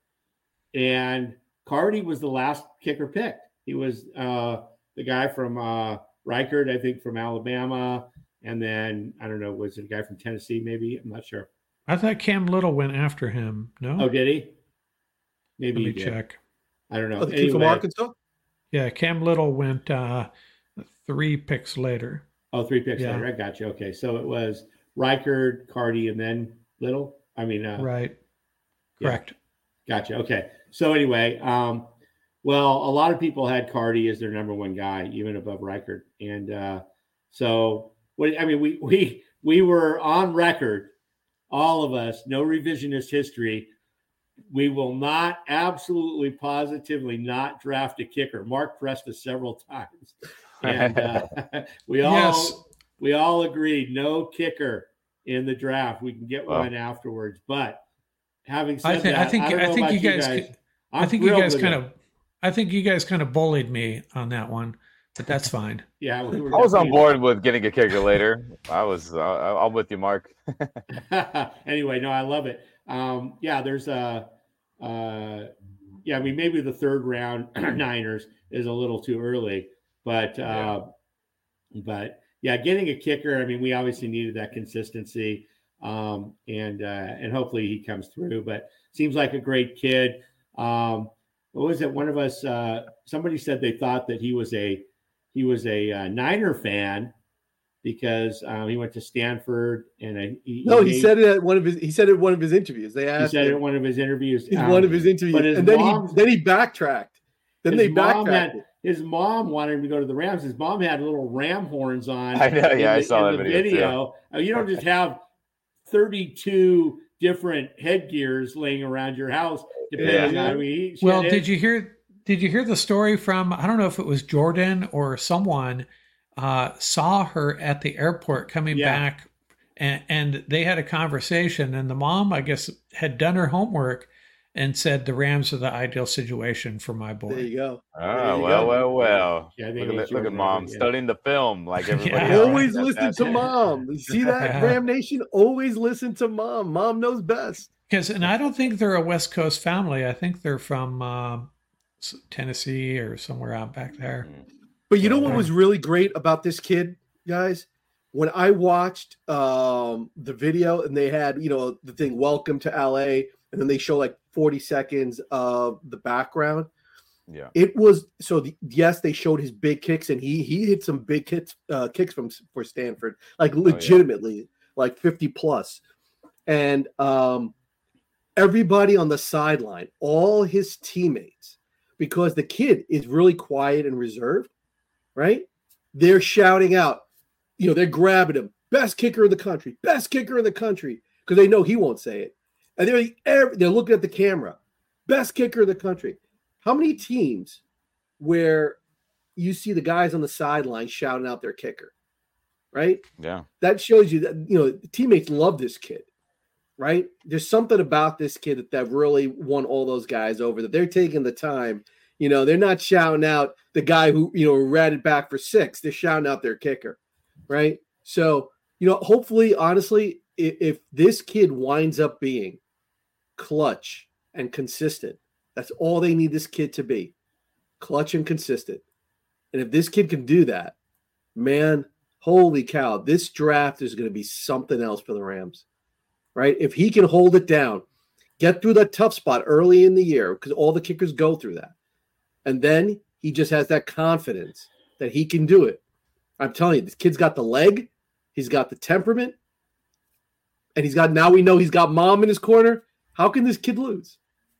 And Carty was the last kicker picked. He was uh, the guy from uh, Reichard, I think, from Alabama. And then, I don't know, was it a guy from Tennessee maybe? I'm not sure. I thought Cam Little went after him. No? Oh, did he? Maybe Let me he check. Did. I don't know. Oh, the kid from Arkansas? Yeah, Cam Little went uh, three picks later. Oh, three picks yeah. later. I got you. Okay, so it was Reichard, Carty, and then Little? I mean, uh, right. Correct. Yeah. Gotcha. Okay. So anyway, um, well, a lot of people had Carty as their number one guy, even above Reichard. And uh, so, what I mean, we we we were on record, all of us, no revisionist history. We will not, absolutely, positively not draft a kicker. Mark pressed us several times, and uh, we all yes. we all agreed no kicker in the draft. We can get well, one afterwards, but having said I think, that, I think I, don't I know think about you guys. You guys. I think you guys kind of. I think you guys kind of bullied me on that one, but that's fine. Yeah, we were I was on board with getting a kicker later. I was. Uh, I'm with you, Mark. Anyway, no, I love it. Um, yeah, there's a. Uh, yeah, I mean, maybe the third round Niners is a little too early, but uh, yeah. but yeah, getting a kicker. I mean, we obviously needed that consistency, um, and uh, and hopefully he comes through. But seems like a great kid. Um, what was it? One of us, uh, somebody said they thought that he was a he was a uh, Niner fan because um, he went to Stanford and a, he, no, he, he said it at one of his he said it at one of his interviews. They asked he said him, it at one of his interviews. In um, one of his interviews, and then mom, he then he backtracked. Then they mom backtracked. Had, his mom wanted him to go to the Rams. His mom had little ram horns on. I know, yeah, the, I saw in that the video. video. You don't just have thirty-two different headgears laying around your house. Depending Yeah. on who he, Well, shit did is. you hear? Did you hear the story from? I don't know if it was Jordan or someone uh, saw her at the airport coming Yeah. back, and, and they had a conversation. And the mom, I guess, had done her homework and said the Rams are the ideal situation for my boy. There you go. Oh, you well, go. well, well. Yeah, I think look it at, was look at Jordan mom Reed, yeah. studying the film like everybody Yeah. else. Always That's- listen that's to it. mom. You see that, Ram Nation? Always listen to mom. Mom knows best. Because, and I don't think they're a West Coast family. I think they're from uh, s- Tennessee or somewhere out back there. But you know what was really great about this kid, guys? When I watched um, the video and they had, you know, the thing, welcome to L A, and then they show like forty seconds of the background. Yeah. It was so the, yes, they showed his big kicks, and he he hit some big hits uh, kicks from for Stanford, like legitimately, like fifty plus. And um, everybody on the sideline, all his teammates, because the kid is really quiet and reserved, right? They're shouting out, you know, they're grabbing him, best kicker in the country, best kicker in the country, because they know he won't say it. And they're they're looking at the camera, best kicker in the country. How many teams where you see the guys on the sideline shouting out their kicker, right? Yeah. That shows you that, you know, teammates love this kid, right? There's something about this kid that, that really won all those guys over, that they're taking the time. You know, they're not shouting out the guy who, you know, ratted back for six. They're shouting out their kicker, right? So, you know, hopefully, honestly, if, if this kid winds up being clutch and consistent, that's all they need this kid to be, clutch and consistent. And if this kid can do that, man, holy cow, this draft is going to be something else for the Rams, right? If he can hold it down, get through that tough spot early in the year, because all the kickers go through that. And then he just has that confidence that he can do it. I'm telling you, this kid's got the leg, he's got the temperament, and he's got, now we know he's got mom in his corner. How can this kid lose?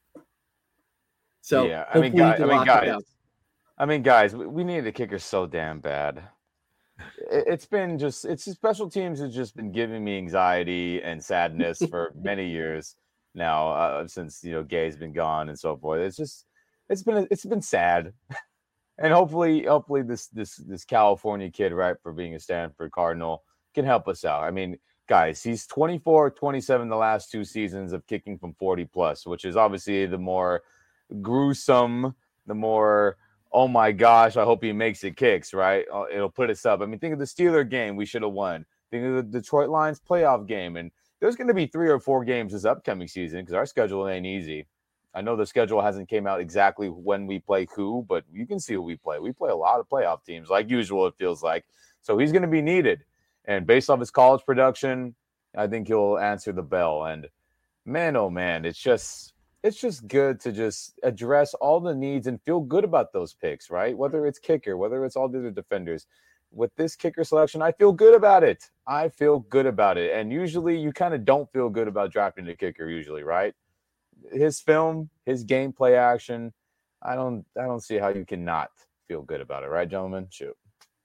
So yeah, I mean, hopefully he guys, can I mean, lock it guys, down. I mean, guys, we, we need a kicker so damn bad. It, it's been just, it's special teams has just been giving me anxiety and sadness for many years now, uh, since, you know, Gay's been gone and so forth. It's just, it's been, it's been sad. And hopefully, hopefully this, this, this California kid, right, for being a Stanford Cardinal can help us out. I mean, guys, he's twenty-four, twenty-seven the last two seasons of kicking from forty plus, which is obviously the more gruesome, the more, oh my gosh, I hope he makes it kicks, right? It'll put us up. I mean, think of the Steeler game we should have won. Think of the Detroit Lions playoff game. And there's going to be three or four games this upcoming season because our schedule ain't easy. I know the schedule hasn't came out exactly when we play who, but you can see who we play. We play a lot of playoff teams, like usual, it feels like. So he's going to be needed. And based off his college production, I think he'll answer the bell. And man, oh man, it's just it's just good to just address all the needs and feel good about those picks, right? Whether it's kicker, whether it's all the other defenders. With this kicker selection, I feel good about it. I feel good about it. And usually you kind of don't feel good about drafting a kicker usually, right? His film, his gameplay action, I don't I don't see how you cannot feel good about it, right, gentlemen? Shoot.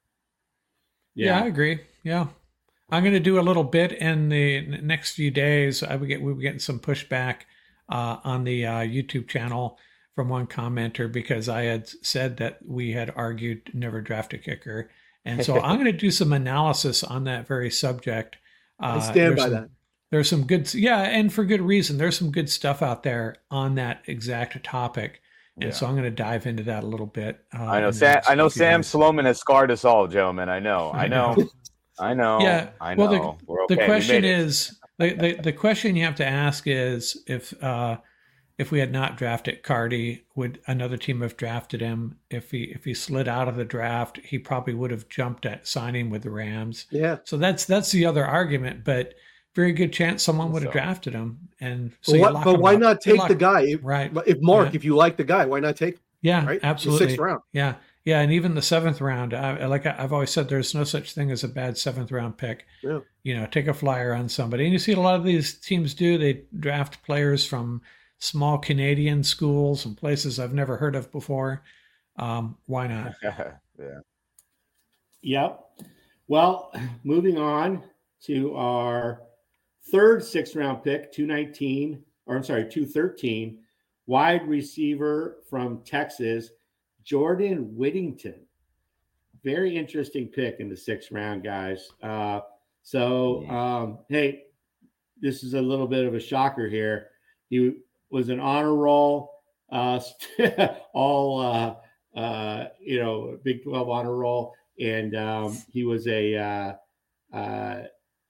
Yeah, I agree. Yeah. I'm going to do a little bit in the next few days. I would get, we were getting some pushback uh, on the uh, YouTube channel from one commenter because I had said that we had argued never draft a kicker. And so I'm going to do some analysis on that very subject. Uh, I stand by some, that. There's some good, yeah, and for good reason. There's some good stuff out there on that exact topic. And Yeah. so I'm going to dive into that a little bit. Uh, I know in the Sam. next I know few Sam days. Sloman has scarred us all, gentlemen. I know. I know. I know. Yeah. I know. Well, the, We're okay. the We question made it. is the, the the question you have to ask is if uh, if we had not drafted Cardi, would another team have drafted him? If he if he slid out of the draft, he probably would have jumped at signing with the Rams. Yeah. So that's that's the other argument, but very good chance someone would have So- drafted him. And so But, you what, lock but him why up. not You take lock- the guy? If, right? If Mark, Yeah. if you like the guy, why not take? Yeah, right? The absolutely. sixth round. Yeah, yeah, and even the seventh round. I, like I- I've always said, there's no such thing as a bad seventh round pick. Yeah. You know, take a flyer on somebody, and you see a lot of these teams do. They draft players from small Canadian schools and places I've never heard of before. Um, why not? yeah. Yep. Well, moving on to our third sixth round pick, two nineteen, or I'm sorry, two thirteen, wide receiver from Texas, Jordan Whittington. Very interesting pick in the sixth round, guys. Uh, so, um, hey, this is a little bit of a shocker here. He was an honor roll, uh, all, uh, uh, you know, Big twelve honor roll. And um, he was a, uh, uh,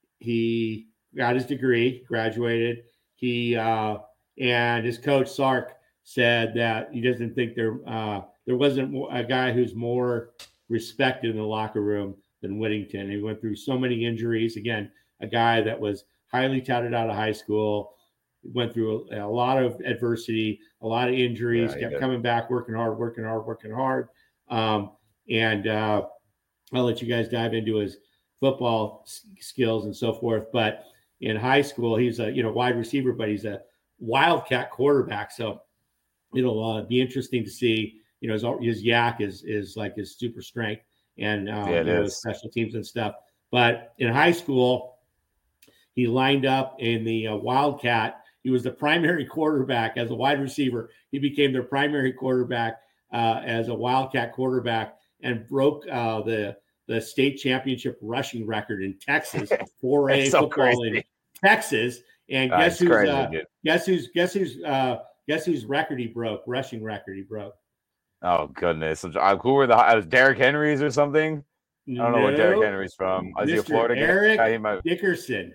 he got his degree, graduated. He, uh, and his coach, Sark, said that he doesn't think there, uh, there wasn't a guy who's more respected in the locker room than Whittington. He went through so many injuries. Again, a guy that was highly touted out of high school, went through a, a lot of adversity, a lot of injuries, yeah, kept did. coming back, working hard, working hard, working hard. Um, and uh, I'll let you guys dive into his football s- skills and so forth. But in high school, he's a you know wide receiver, but he's a wildcat quarterback. So it'll uh, be interesting to see. You know, his, his yak is is like his super strength and uh, yeah, you know, his special teams and stuff. But in high school, he lined up in the uh, Wildcat. He was the primary quarterback as a wide receiver. He became their primary quarterback uh, as a Wildcat quarterback and broke uh, the the state championship rushing record in Texas, four A so football crazy. in Texas. And guess who's crazy, uh, guess who's guess who's uh, guess whose record he broke? Rushing record he broke. Oh goodness! Who were the? I was Derrick Henry's or something. I don't know no. where Derrick Henry's from. Is he a Florida guy? Eric might... Dickerson.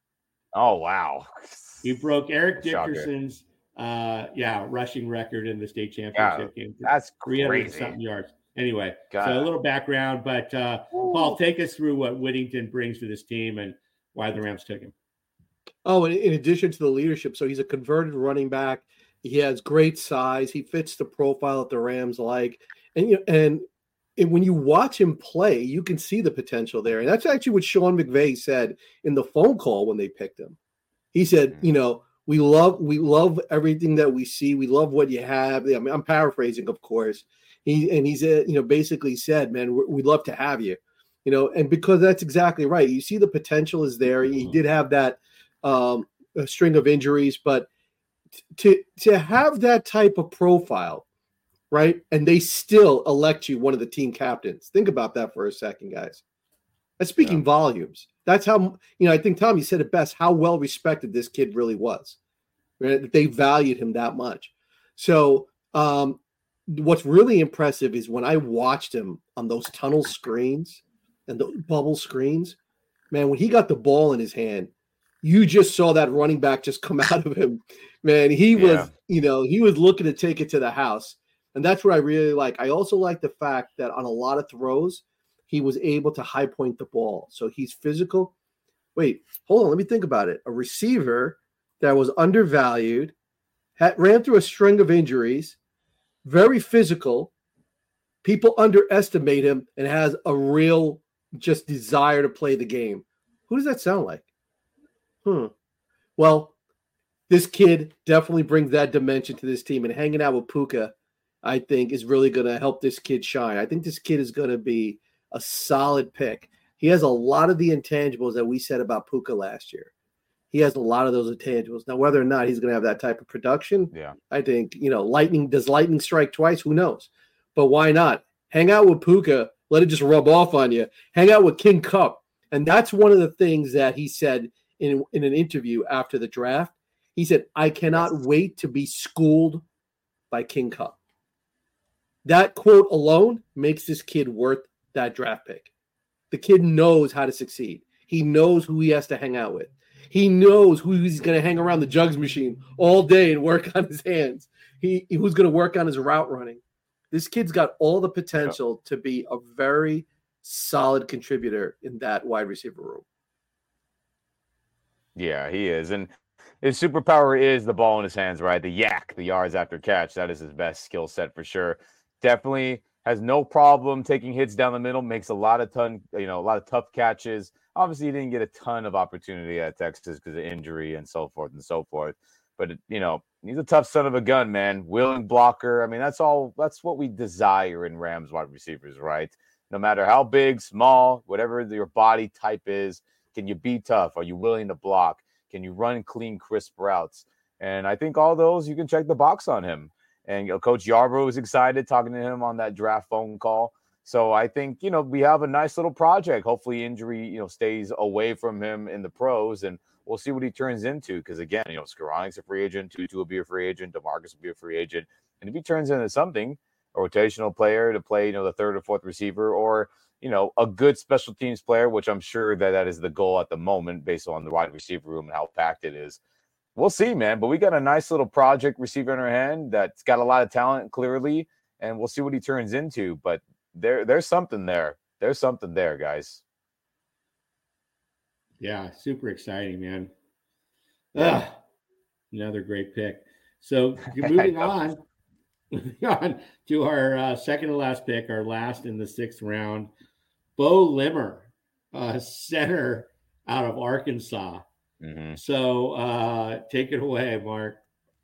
Oh wow! He broke Eric Dickerson's uh, yeah rushing record in the state championship yeah, game. That's three hundred crazy. Something yards. Anyway, God. so a little background, but uh, Paul, take us through what Whittington brings to this team and why the Rams took him. Oh, and in addition to the leadership, so he's a converted running back. He has great size. He fits the profile that the Rams like. And, you know, and, and when you watch him play, you can see the potential there. And that's actually what Sean McVay said in the phone call when they picked him. He said, you know, we love we love everything that we see. We love what you have. I mean, I'm paraphrasing, of course. He and he said, you know, basically said, man, we'd love to have you. You know, and because that's exactly right. You see the potential is there. He did have that um, a string of injuries, but to to have that type of profile, right? And they still elect you one of the team captains. Think about that for a second, guys. That's speaking yeah. volumes. That's how, you know, I think Tommy said it best, how well respected this kid really was. Right? They valued him that much. So um, what's really impressive is when I watched him on those tunnel screens and the bubble screens, man, when he got the ball in his hand, you just saw that running back just come out of him. Man, he was, yeah. you know, he was looking to take it to the house. And that's what I really like. I also like the fact that on a lot of throws, he was able to high point the ball. So he's physical. Wait, hold on. Let me think about it. A receiver that was undervalued, had, ran through a string of injuries, very physical. People underestimate him and has a real just desire to play the game. Who does that sound like? Hmm. Well, this kid definitely brings that dimension to this team, and hanging out with Puka, I think, is really going to help this kid shine. I think this kid is going to be a solid pick. He has a lot of the intangibles that we said about Puka last year. He has a lot of those intangibles. Now, whether or not he's going to have that type of production, yeah, I think, you know, lightning does lightning strike twice? Who knows? But why not? Hang out with Puka. Let it just rub off on you. Hang out with King Cup. And that's one of the things that he said in, in an interview after the draft. He said, I cannot wait to be schooled by King Cup. That quote alone makes this kid worth that draft pick. The kid knows how to succeed. He knows who he has to hang out with. He knows who he's going to hang around the jugs machine all day and work on his hands. He who's going to work on his route running. This kid's got all the potential to be a very solid contributor in that wide receiver room. Yeah, he is. And his superpower is the ball in his hands, right? The yak, the yards after catch. That is his best skill set for sure. Definitely has no problem taking hits down the middle, makes a lot of ton, you know, a lot of tough catches. Obviously, he didn't get a ton of opportunity at Texas because of injury and so forth and so forth. But, you know, he's a tough son of a gun, man. Willing blocker. I mean, that's all. That's what we desire in Rams wide receivers, right? No matter how big, small, whatever your body type is, can you be tough? Are you willing to block? Can you run clean, crisp routes? And I think all those, you can check the box on him. And you know, Coach Yarbrough was excited talking to him on that draft phone call. So I think, you know, we have a nice little project. Hopefully injury, you know, stays away from him in the pros, and we'll see what he turns into. Because, again, you know, Skoronek's a free agent. Tutu will be a free agent. DeMarcus will be a free agent. And if he turns into something, a rotational player to play, you know, the third or fourth receiver, or, you know, a good special teams player, which I'm sure that that is the goal at the moment based on the wide receiver room and how packed it is. We'll see, man. But we got a nice little project receiver in our hand that's got a lot of talent, clearly, and we'll see what he turns into. But there, there's something there. There's something there, guys. Yeah, super exciting, man. Ugh, another great pick. So moving on, moving on to our uh, second to last pick, our last in the sixth round, Bo Limmer, uh, center out of Arkansas. Mm-hmm. So uh, take it away, Mark.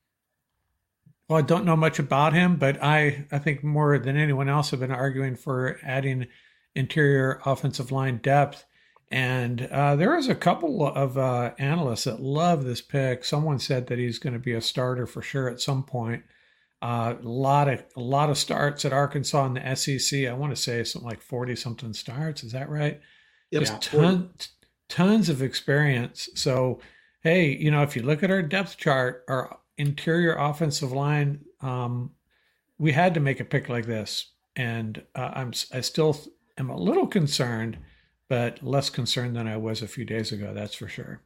Well, I don't know much about him, but I, I think more than anyone else have been arguing for adding interior offensive line depth. And uh, there is a couple of uh, analysts that love this pick. Someone said that he's going to be a starter for sure at some point. Uh, a lot of a lot of starts at Arkansas in the S E C. I want to say something like forty something starts. Is that right? Yep. Just tons tons of experience. So hey, you know, if you look at our depth chart, our interior offensive line, um, we had to make a pick like this, and uh, I'm I still am a little concerned, but less concerned than I was a few days ago. That's for sure.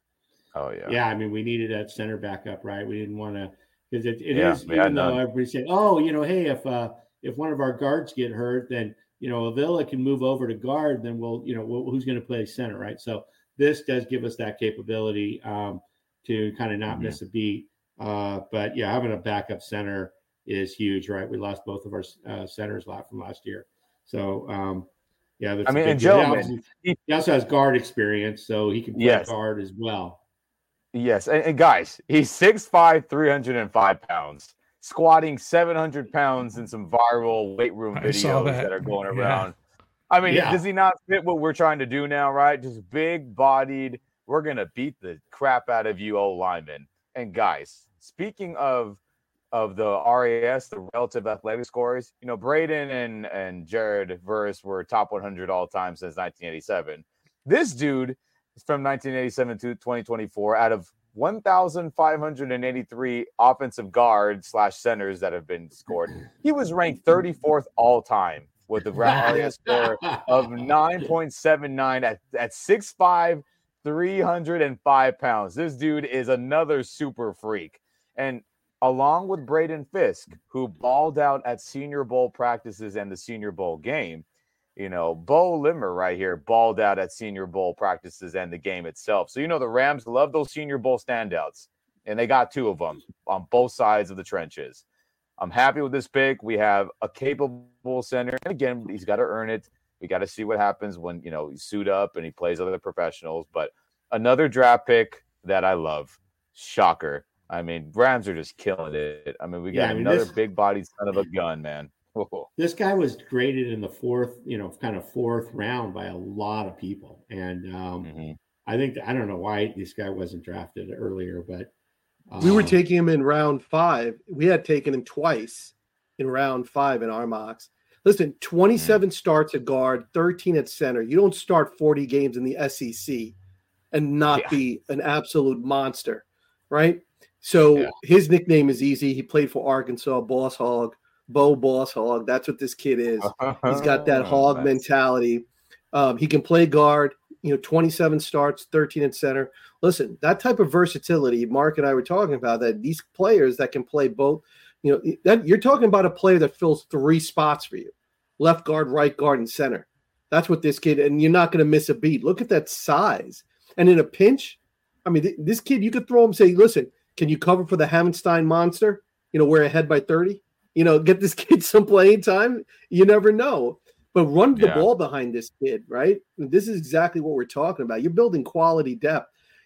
Oh yeah. Yeah, I mean, we needed that center backup, right? We didn't want to, because it, it yeah, is, even though everybody said, oh, you know, hey, if uh, if one of our guards get hurt, then, you know, Avila can move over to guard, then we'll, you know, we'll, who's going to play center, right? So this does give us that capability um, to kind of not mm-hmm. miss a beat. Uh, but yeah, having a backup center is huge, right? We lost both of our uh, centers from last year. So, um, yeah, that's I mean, and deal. gentlemen, he, he also has guard experience, so he can play yes. guard as well. Yes, and, and guys, he's six five, three hundred five pounds, squatting seven hundred pounds in some viral weight room I videos that. that are going yeah. around. I mean, yeah. does he not fit what we're trying to do now, right? Just big-bodied. We're going to beat the crap out of you, O linemen. And guys, speaking of of the R A S, the relative athletic scores, you know, Braden and, and Jared Verse were top one hundred all time since nineteen eighty-seven. This dude is from nineteen eighty-seven to twenty twenty-four. Out of one thousand five hundred eighty-three offensive guards slash centers that have been scored, he was ranked thirty-fourth all time with the R A S score of nine point seven nine at, at six five, three hundred five pounds. This dude is another super freak. And along with Braden Fisk, who balled out at Senior Bowl practices and the Senior Bowl game, you know, Bo Limmer right here balled out at Senior Bowl practices and the game itself. So, you know, the Rams love those Senior Bowl standouts, and they got two of them on both sides of the trenches. I'm happy with this pick. We have a capable center. And again, he's got to earn it. We got to see what happens when, you know, he suit up and he plays other professionals. But another draft pick that I love. Shocker. I mean, Rams are just killing it. I mean, we got yeah, I mean, another this, big-bodied son of a gun, man. Whoa. This guy was graded in the fourth, you know, kind of fourth round by a lot of people. And um, mm-hmm. I think, I don't know why this guy wasn't drafted earlier, but. Um, we were taking him in round five. We had taken him twice in round five in our mocks. Listen, twenty-seven mm-hmm. starts at guard, thirteen at center. You don't start forty games in the S E C and not yeah. be an absolute monster, right? So yeah. his nickname is easy. He played for Arkansas, Boss Hog, Bo Boss Hog. That's what this kid is. He's got that hog nice. mentality. Um, he can play guard, you know, twenty-seven starts, thirteen at center. Listen, that type of versatility, Mark and I were talking about, that these players that can play both, you know, that you're talking about a player that fills three spots for you, left guard, right guard, and center. That's what this kid, and you're not going to miss a beat. Look at that size. And in a pinch, I mean, th- this kid, you could throw him and say, listen, can you cover for the Hammerstein monster? You know, we're ahead by thirty. You know, get this kid some playing time. You never know. But run the yeah. ball behind this kid, right? This is exactly what we're talking about. You're building quality depth.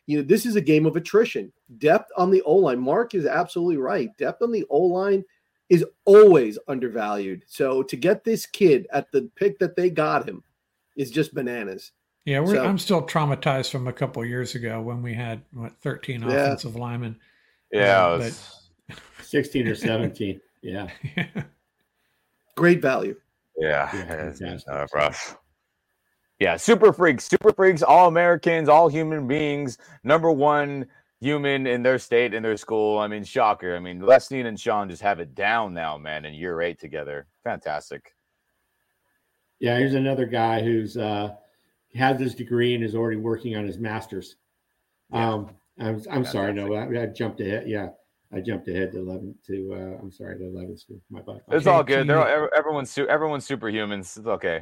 you know, this is a game of attrition. Depth on the O-line. Mark is absolutely right. Depth on the O-line is always undervalued. So to get this kid at the pick that they got him is just bananas. Yeah, we're, so, I'm still traumatized from a couple of years ago when we had, what, thirteen yeah. offensive linemen. Yeah, uh, was... but... sixteen or seventeen. Yeah. yeah. Great value. Yeah, it's uh, rough. Yeah, super freaks, super freaks, all Americans, all human beings, number one human in their state, in their school. I mean, shocker. I mean, Leslie and Sean just have it down now, man, in year eight together. Fantastic. Yeah, here's another guy who's uh, has his degree and is already working on his master's. Yeah. Um, I'm, I'm sorry, no, I, I jumped ahead. Yeah, I jumped ahead to eleven. To uh, I'm sorry, to eleven. My bad. It's all good. They're all, everyone's everyone's superhumans. It's okay.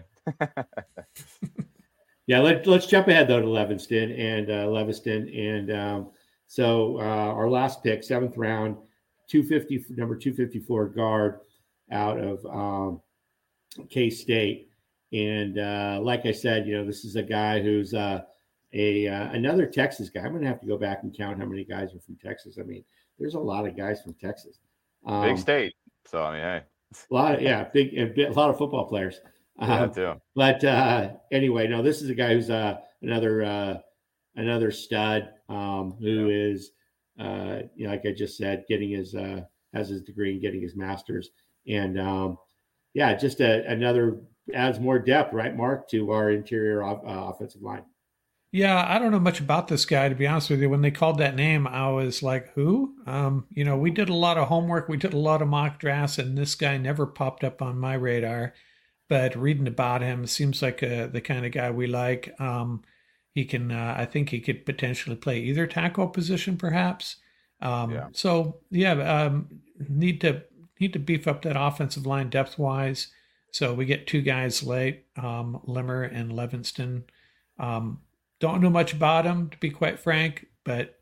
Yeah, let, let's jump ahead though to Levingston and uh, Levingston, and um, so uh, our last pick, seventh round, two fifty, number two fifty-four guard out of um, K-State, and uh, like I said, you know, this is a guy who's uh, a uh, another Texas guy. I'm going to have to go back and count how many guys are from Texas. I mean, there's a lot of guys from Texas. Um, Big state, so I mean, hey, a lot of yeah, big a, bit, a lot of football players. Yeah, um, too. But uh, anyway, no, this is a guy who's uh, another uh, another stud um, who yeah. is, uh, you know, like I just said, getting his uh, has his degree and getting his master's, and um, yeah, just a, another adds more depth, right, Mark, to our interior uh, offensive line. Yeah, I don't know much about this guy, to be honest with you. When they called that name, I was like, who? Um, you know, we did a lot of homework. We did a lot of mock drafts, and this guy never popped up on my radar. But reading about him, seems like uh, the kind of guy we like. Um, he can, uh, I think he could potentially play either tackle position, perhaps. Um, yeah. So, yeah, um, need to need to beef up that offensive line depth-wise. So we get two guys late, um, Limmer and Levingston. Um, don't know much about him, to be quite frank, but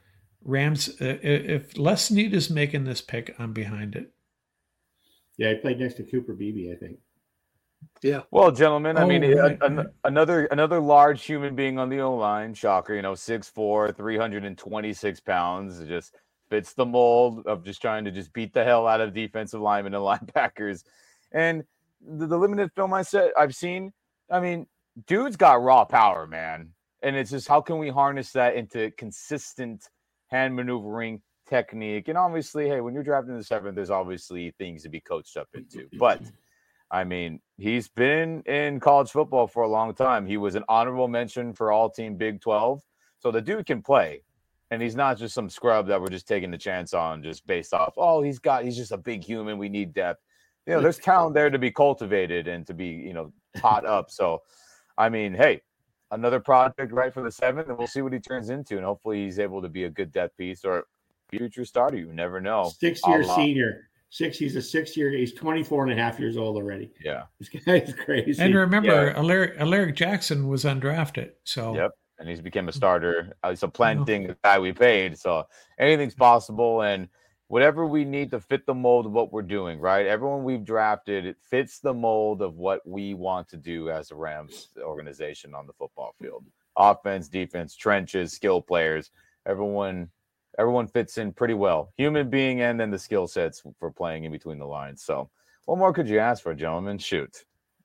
Rams, uh, if Les Snead is making this pick, I'm behind it. Yeah, he played next to Cooper Beebe, I think. Yeah. Well, gentlemen, I oh, mean, right, a, a, right. another another large human being on the O-line, shocker, you know, six four, three hundred twenty-six pounds, it just fits the mold of just trying to just beat the hell out of defensive linemen and linebackers. And the, the limited film I said I've seen, I mean, dude's got raw power, man. And it's just, how can we harness that into consistent hand maneuvering technique? And obviously, hey, when you're drafting the seventh, there's obviously things to be coached up into. But I mean, he's been in college football for a long time. He was an honorable mention for all-team Big twelve. So the dude can play. And he's not just some scrub that we're just taking the chance on just based off, oh, he's got, he's just a big human. We need depth. You know, there's talent there to be cultivated and to be, you know, taught up. So, I mean, hey, another project right for the seventh, and we'll see what he turns into. And hopefully he's able to be a good depth piece or future starter. You never know. Six-year senior. Six, he's a six-year, he's twenty-four and a half years old already. Yeah. This guy is crazy. And remember, yeah. Alaric, Alaric Jackson was undrafted. So yep. And he's became a starter. Uh, it's a planting the guy we paid. So anything's possible. And whatever we need to fit the mold of what we're doing, right? Everyone we've drafted, it fits the mold of what we want to do as a Rams organization on the football field. Offense, defense, trenches, skill players, everyone everyone fits in pretty well. Human being and then the skill sets for playing in between the lines. So what more could you ask for, gentlemen? Shoot.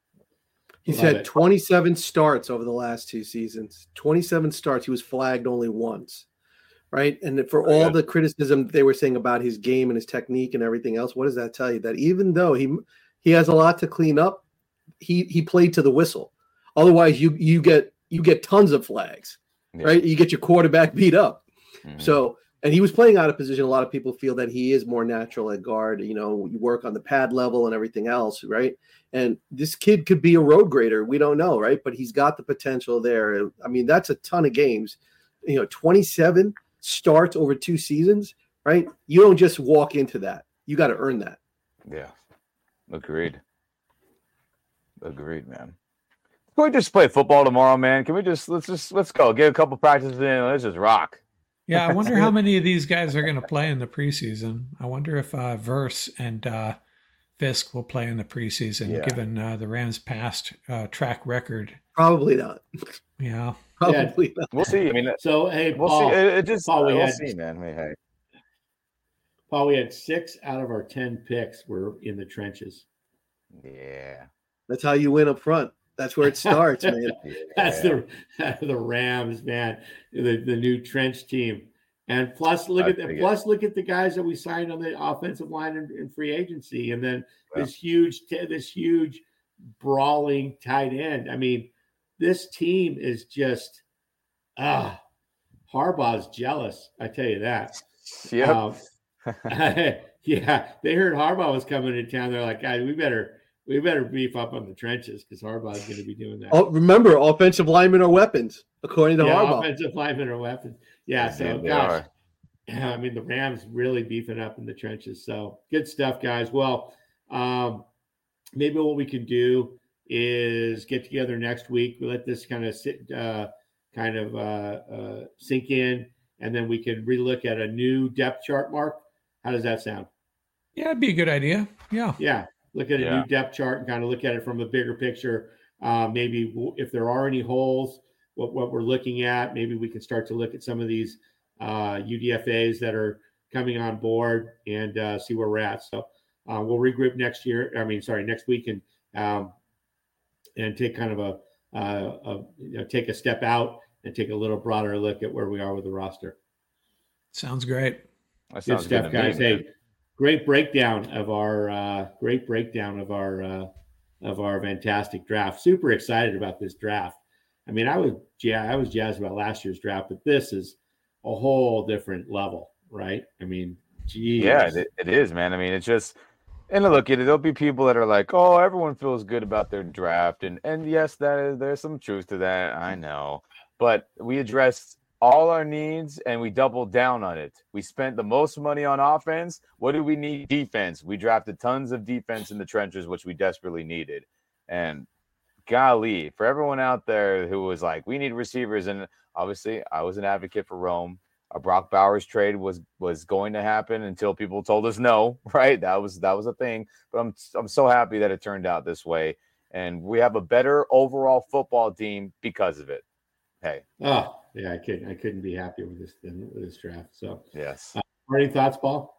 He's Love had it. twenty-seven starts over the last two seasons. twenty-seven starts. He was flagged only once. Right. And for all the criticism they were saying about his game and his technique and everything else, what does that tell you? That even though he he has a lot to clean up, he he played to the whistle. Otherwise, you you get you get tons of flags, yeah. right? You get your quarterback beat up. Mm-hmm. So, and he was playing out of position. A lot of people feel that he is more natural at guard. You know, you work on the pad level and everything else, right? And this kid could be a road grader. We don't know, right? But he's got the potential there. I mean, that's a ton of games. You know, twenty-seven starts over two seasons, right? You don't just walk into that. You got to earn that. Yeah. Agreed. Agreed, man. Can we just play football tomorrow, man? Can we just, let's just, let's go. Get a couple practices in. Let's just rock. Yeah. I wonder how many of these guys are going to play in the preseason. I wonder if uh, Verse and uh, Fisk will play in the preseason, Yeah. given uh, the Rams' past uh, track record. Probably not. Yeah. Probably not. We'll see. I mean, So hey, we'll Paul, see. It, it just Paul, we we'll had see, man. Hey, hey. Paul, we had six out of our ten picks were in the trenches. Yeah. That's how you win up front. That's where it starts, man. That's the the Rams, man. The the new trench team. And plus, look I at the dig it. plus look at the guys that we signed on the offensive line in, in free agency, and then Yeah. this huge this huge brawling tight end. I mean, this team is just ah. Harbaugh's jealous. I tell you that. Yep. Um, yeah, they heard Harbaugh was coming to town. They're like, guys, we better we better beef up on the trenches because Harbaugh's going to be doing that. Oh, remember, offensive linemen are weapons, according to yeah, Harbaugh. offensive linemen are weapons. Yeah, so Yeah, they gosh, are. I mean the Rams really beefing up in the trenches. So good stuff, guys. Well, um, maybe what we can do is get together next week. We let this kind of sit, uh, kind of uh, uh, sink in, and then we can relook at a new depth chart. Mark, how does that sound? Yeah, it'd be a good idea. Yeah. Yeah, look at a Yeah. new depth chart and kind of look at it from a bigger picture. Uh, maybe w- if there are any holes, what, what we're looking at, maybe we can start to look at some of these uh, U D F As that are coming on board and uh, see where we're at. So uh, we'll regroup next year. I mean, sorry, next week and um, and take kind of a, uh, a you know, take a step out and take a little broader look at where we are with the roster. Sounds great. That Good sounds stuff, good to me, guys. man. Hey, great breakdown of our uh, great breakdown of our uh, of our fantastic draft. Super excited about this draft. I mean, I was yeah, I was jazzed about last year's draft, but this is a whole different level, right? I mean, geez. Yeah, it, it is, man. I mean, it's just, and look, it, there'll be people that are like, oh, everyone feels good about their draft. And, and yes, that is, there's some truth to that. I know. But we addressed all our needs and we doubled down on it. We spent the most money on offense. What do we need? Defense. We drafted tons of defense in the trenches, which we desperately needed. And golly, for everyone out there who was like, we need receivers. And obviously, I was an advocate for Rome. A Brock Bowers trade was was going to happen until people told us no, right? That was that was a thing. But I'm I'm so happy that it turned out this way. And we have a better overall football team because of it. Hey. Oh, yeah, I couldn't I couldn't be happier with this with this draft. So yes. Uh, any thoughts, Paul?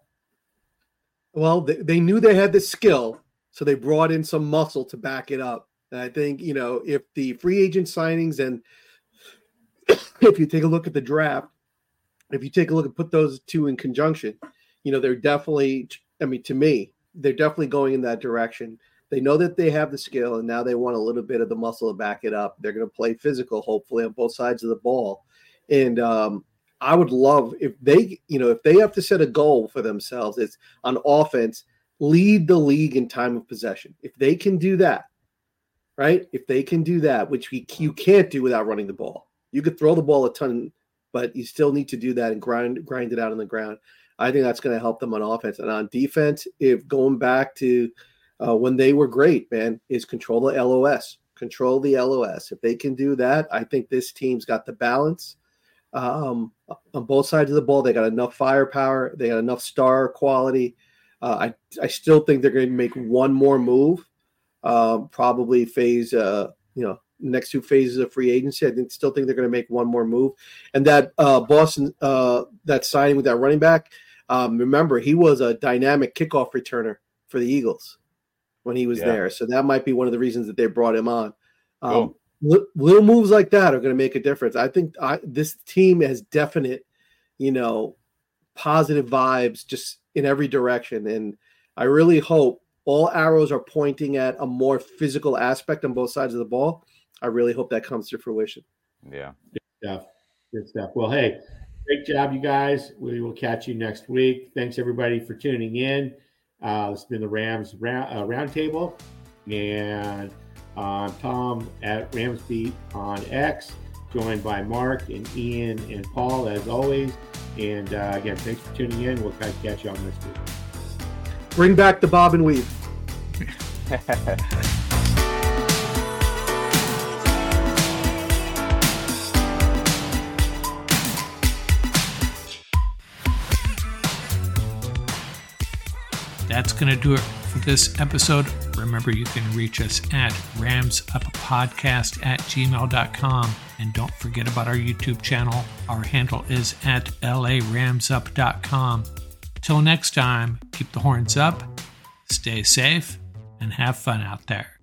Well, they, they knew they had the skill, so they brought in some muscle to back it up. And I think, you know, if the free agent signings and if you take a look at the draft, if you take a look and put those two in conjunction, you know, they're definitely, I mean, to me, they're definitely going in that direction. They know that they have the skill, and now they want a little bit of the muscle to back it up. They're going to play physical, hopefully, on both sides of the ball. And um, I would love if they, you know, if they have to set a goal for themselves, it's on offense, lead the league in time of possession. If they can do that, right? If they can do that, which we, you can't do without running the ball. You could throw the ball a ton, but you still need to do that and grind grind it out on the ground. I think that's going to help them on offense. And on defense, if going back to uh, when they were great, man, is control the L O S. Control the L O S. If they can do that, I think this team's got the balance. Um, on both sides of the ball, they got enough firepower. They got enough star quality. Uh, I, I still think they're going to make one more move, um, probably phase, uh, you know, next two phases of free agency. I think, still think they're going to make one more move. And that uh, Boston, uh, that signing with that running back, um, remember, he was a dynamic kickoff returner for the Eagles when he was Yeah. there. So that might be one of the reasons that they brought him on. Um, Cool. li- little moves like that are going to make a difference. I think I, this team has definite, you know, positive vibes just in every direction. And I really hope all arrows are pointing at a more physical aspect on both sides of the ball. I really hope that comes to fruition. Yeah. Good stuff. Good stuff. Well, hey, great job, you guys. We will catch you next week. Thanks, everybody, for tuning in. Uh, this has been the Rams round, uh, Roundtable. And uh, Tom at Ramsbeat on X, joined by Mark and Ian and Paul, as always. And uh, again, thanks for tuning in. We'll catch you all next week. Bring back the bob and weave. That's going to do it for this episode. Remember, you can reach us at ramsuppodcast at gmail dot com. And don't forget about our YouTube channel. Our handle is at l a rams up dot com. Till next time, keep the horns up, stay safe, and have fun out there.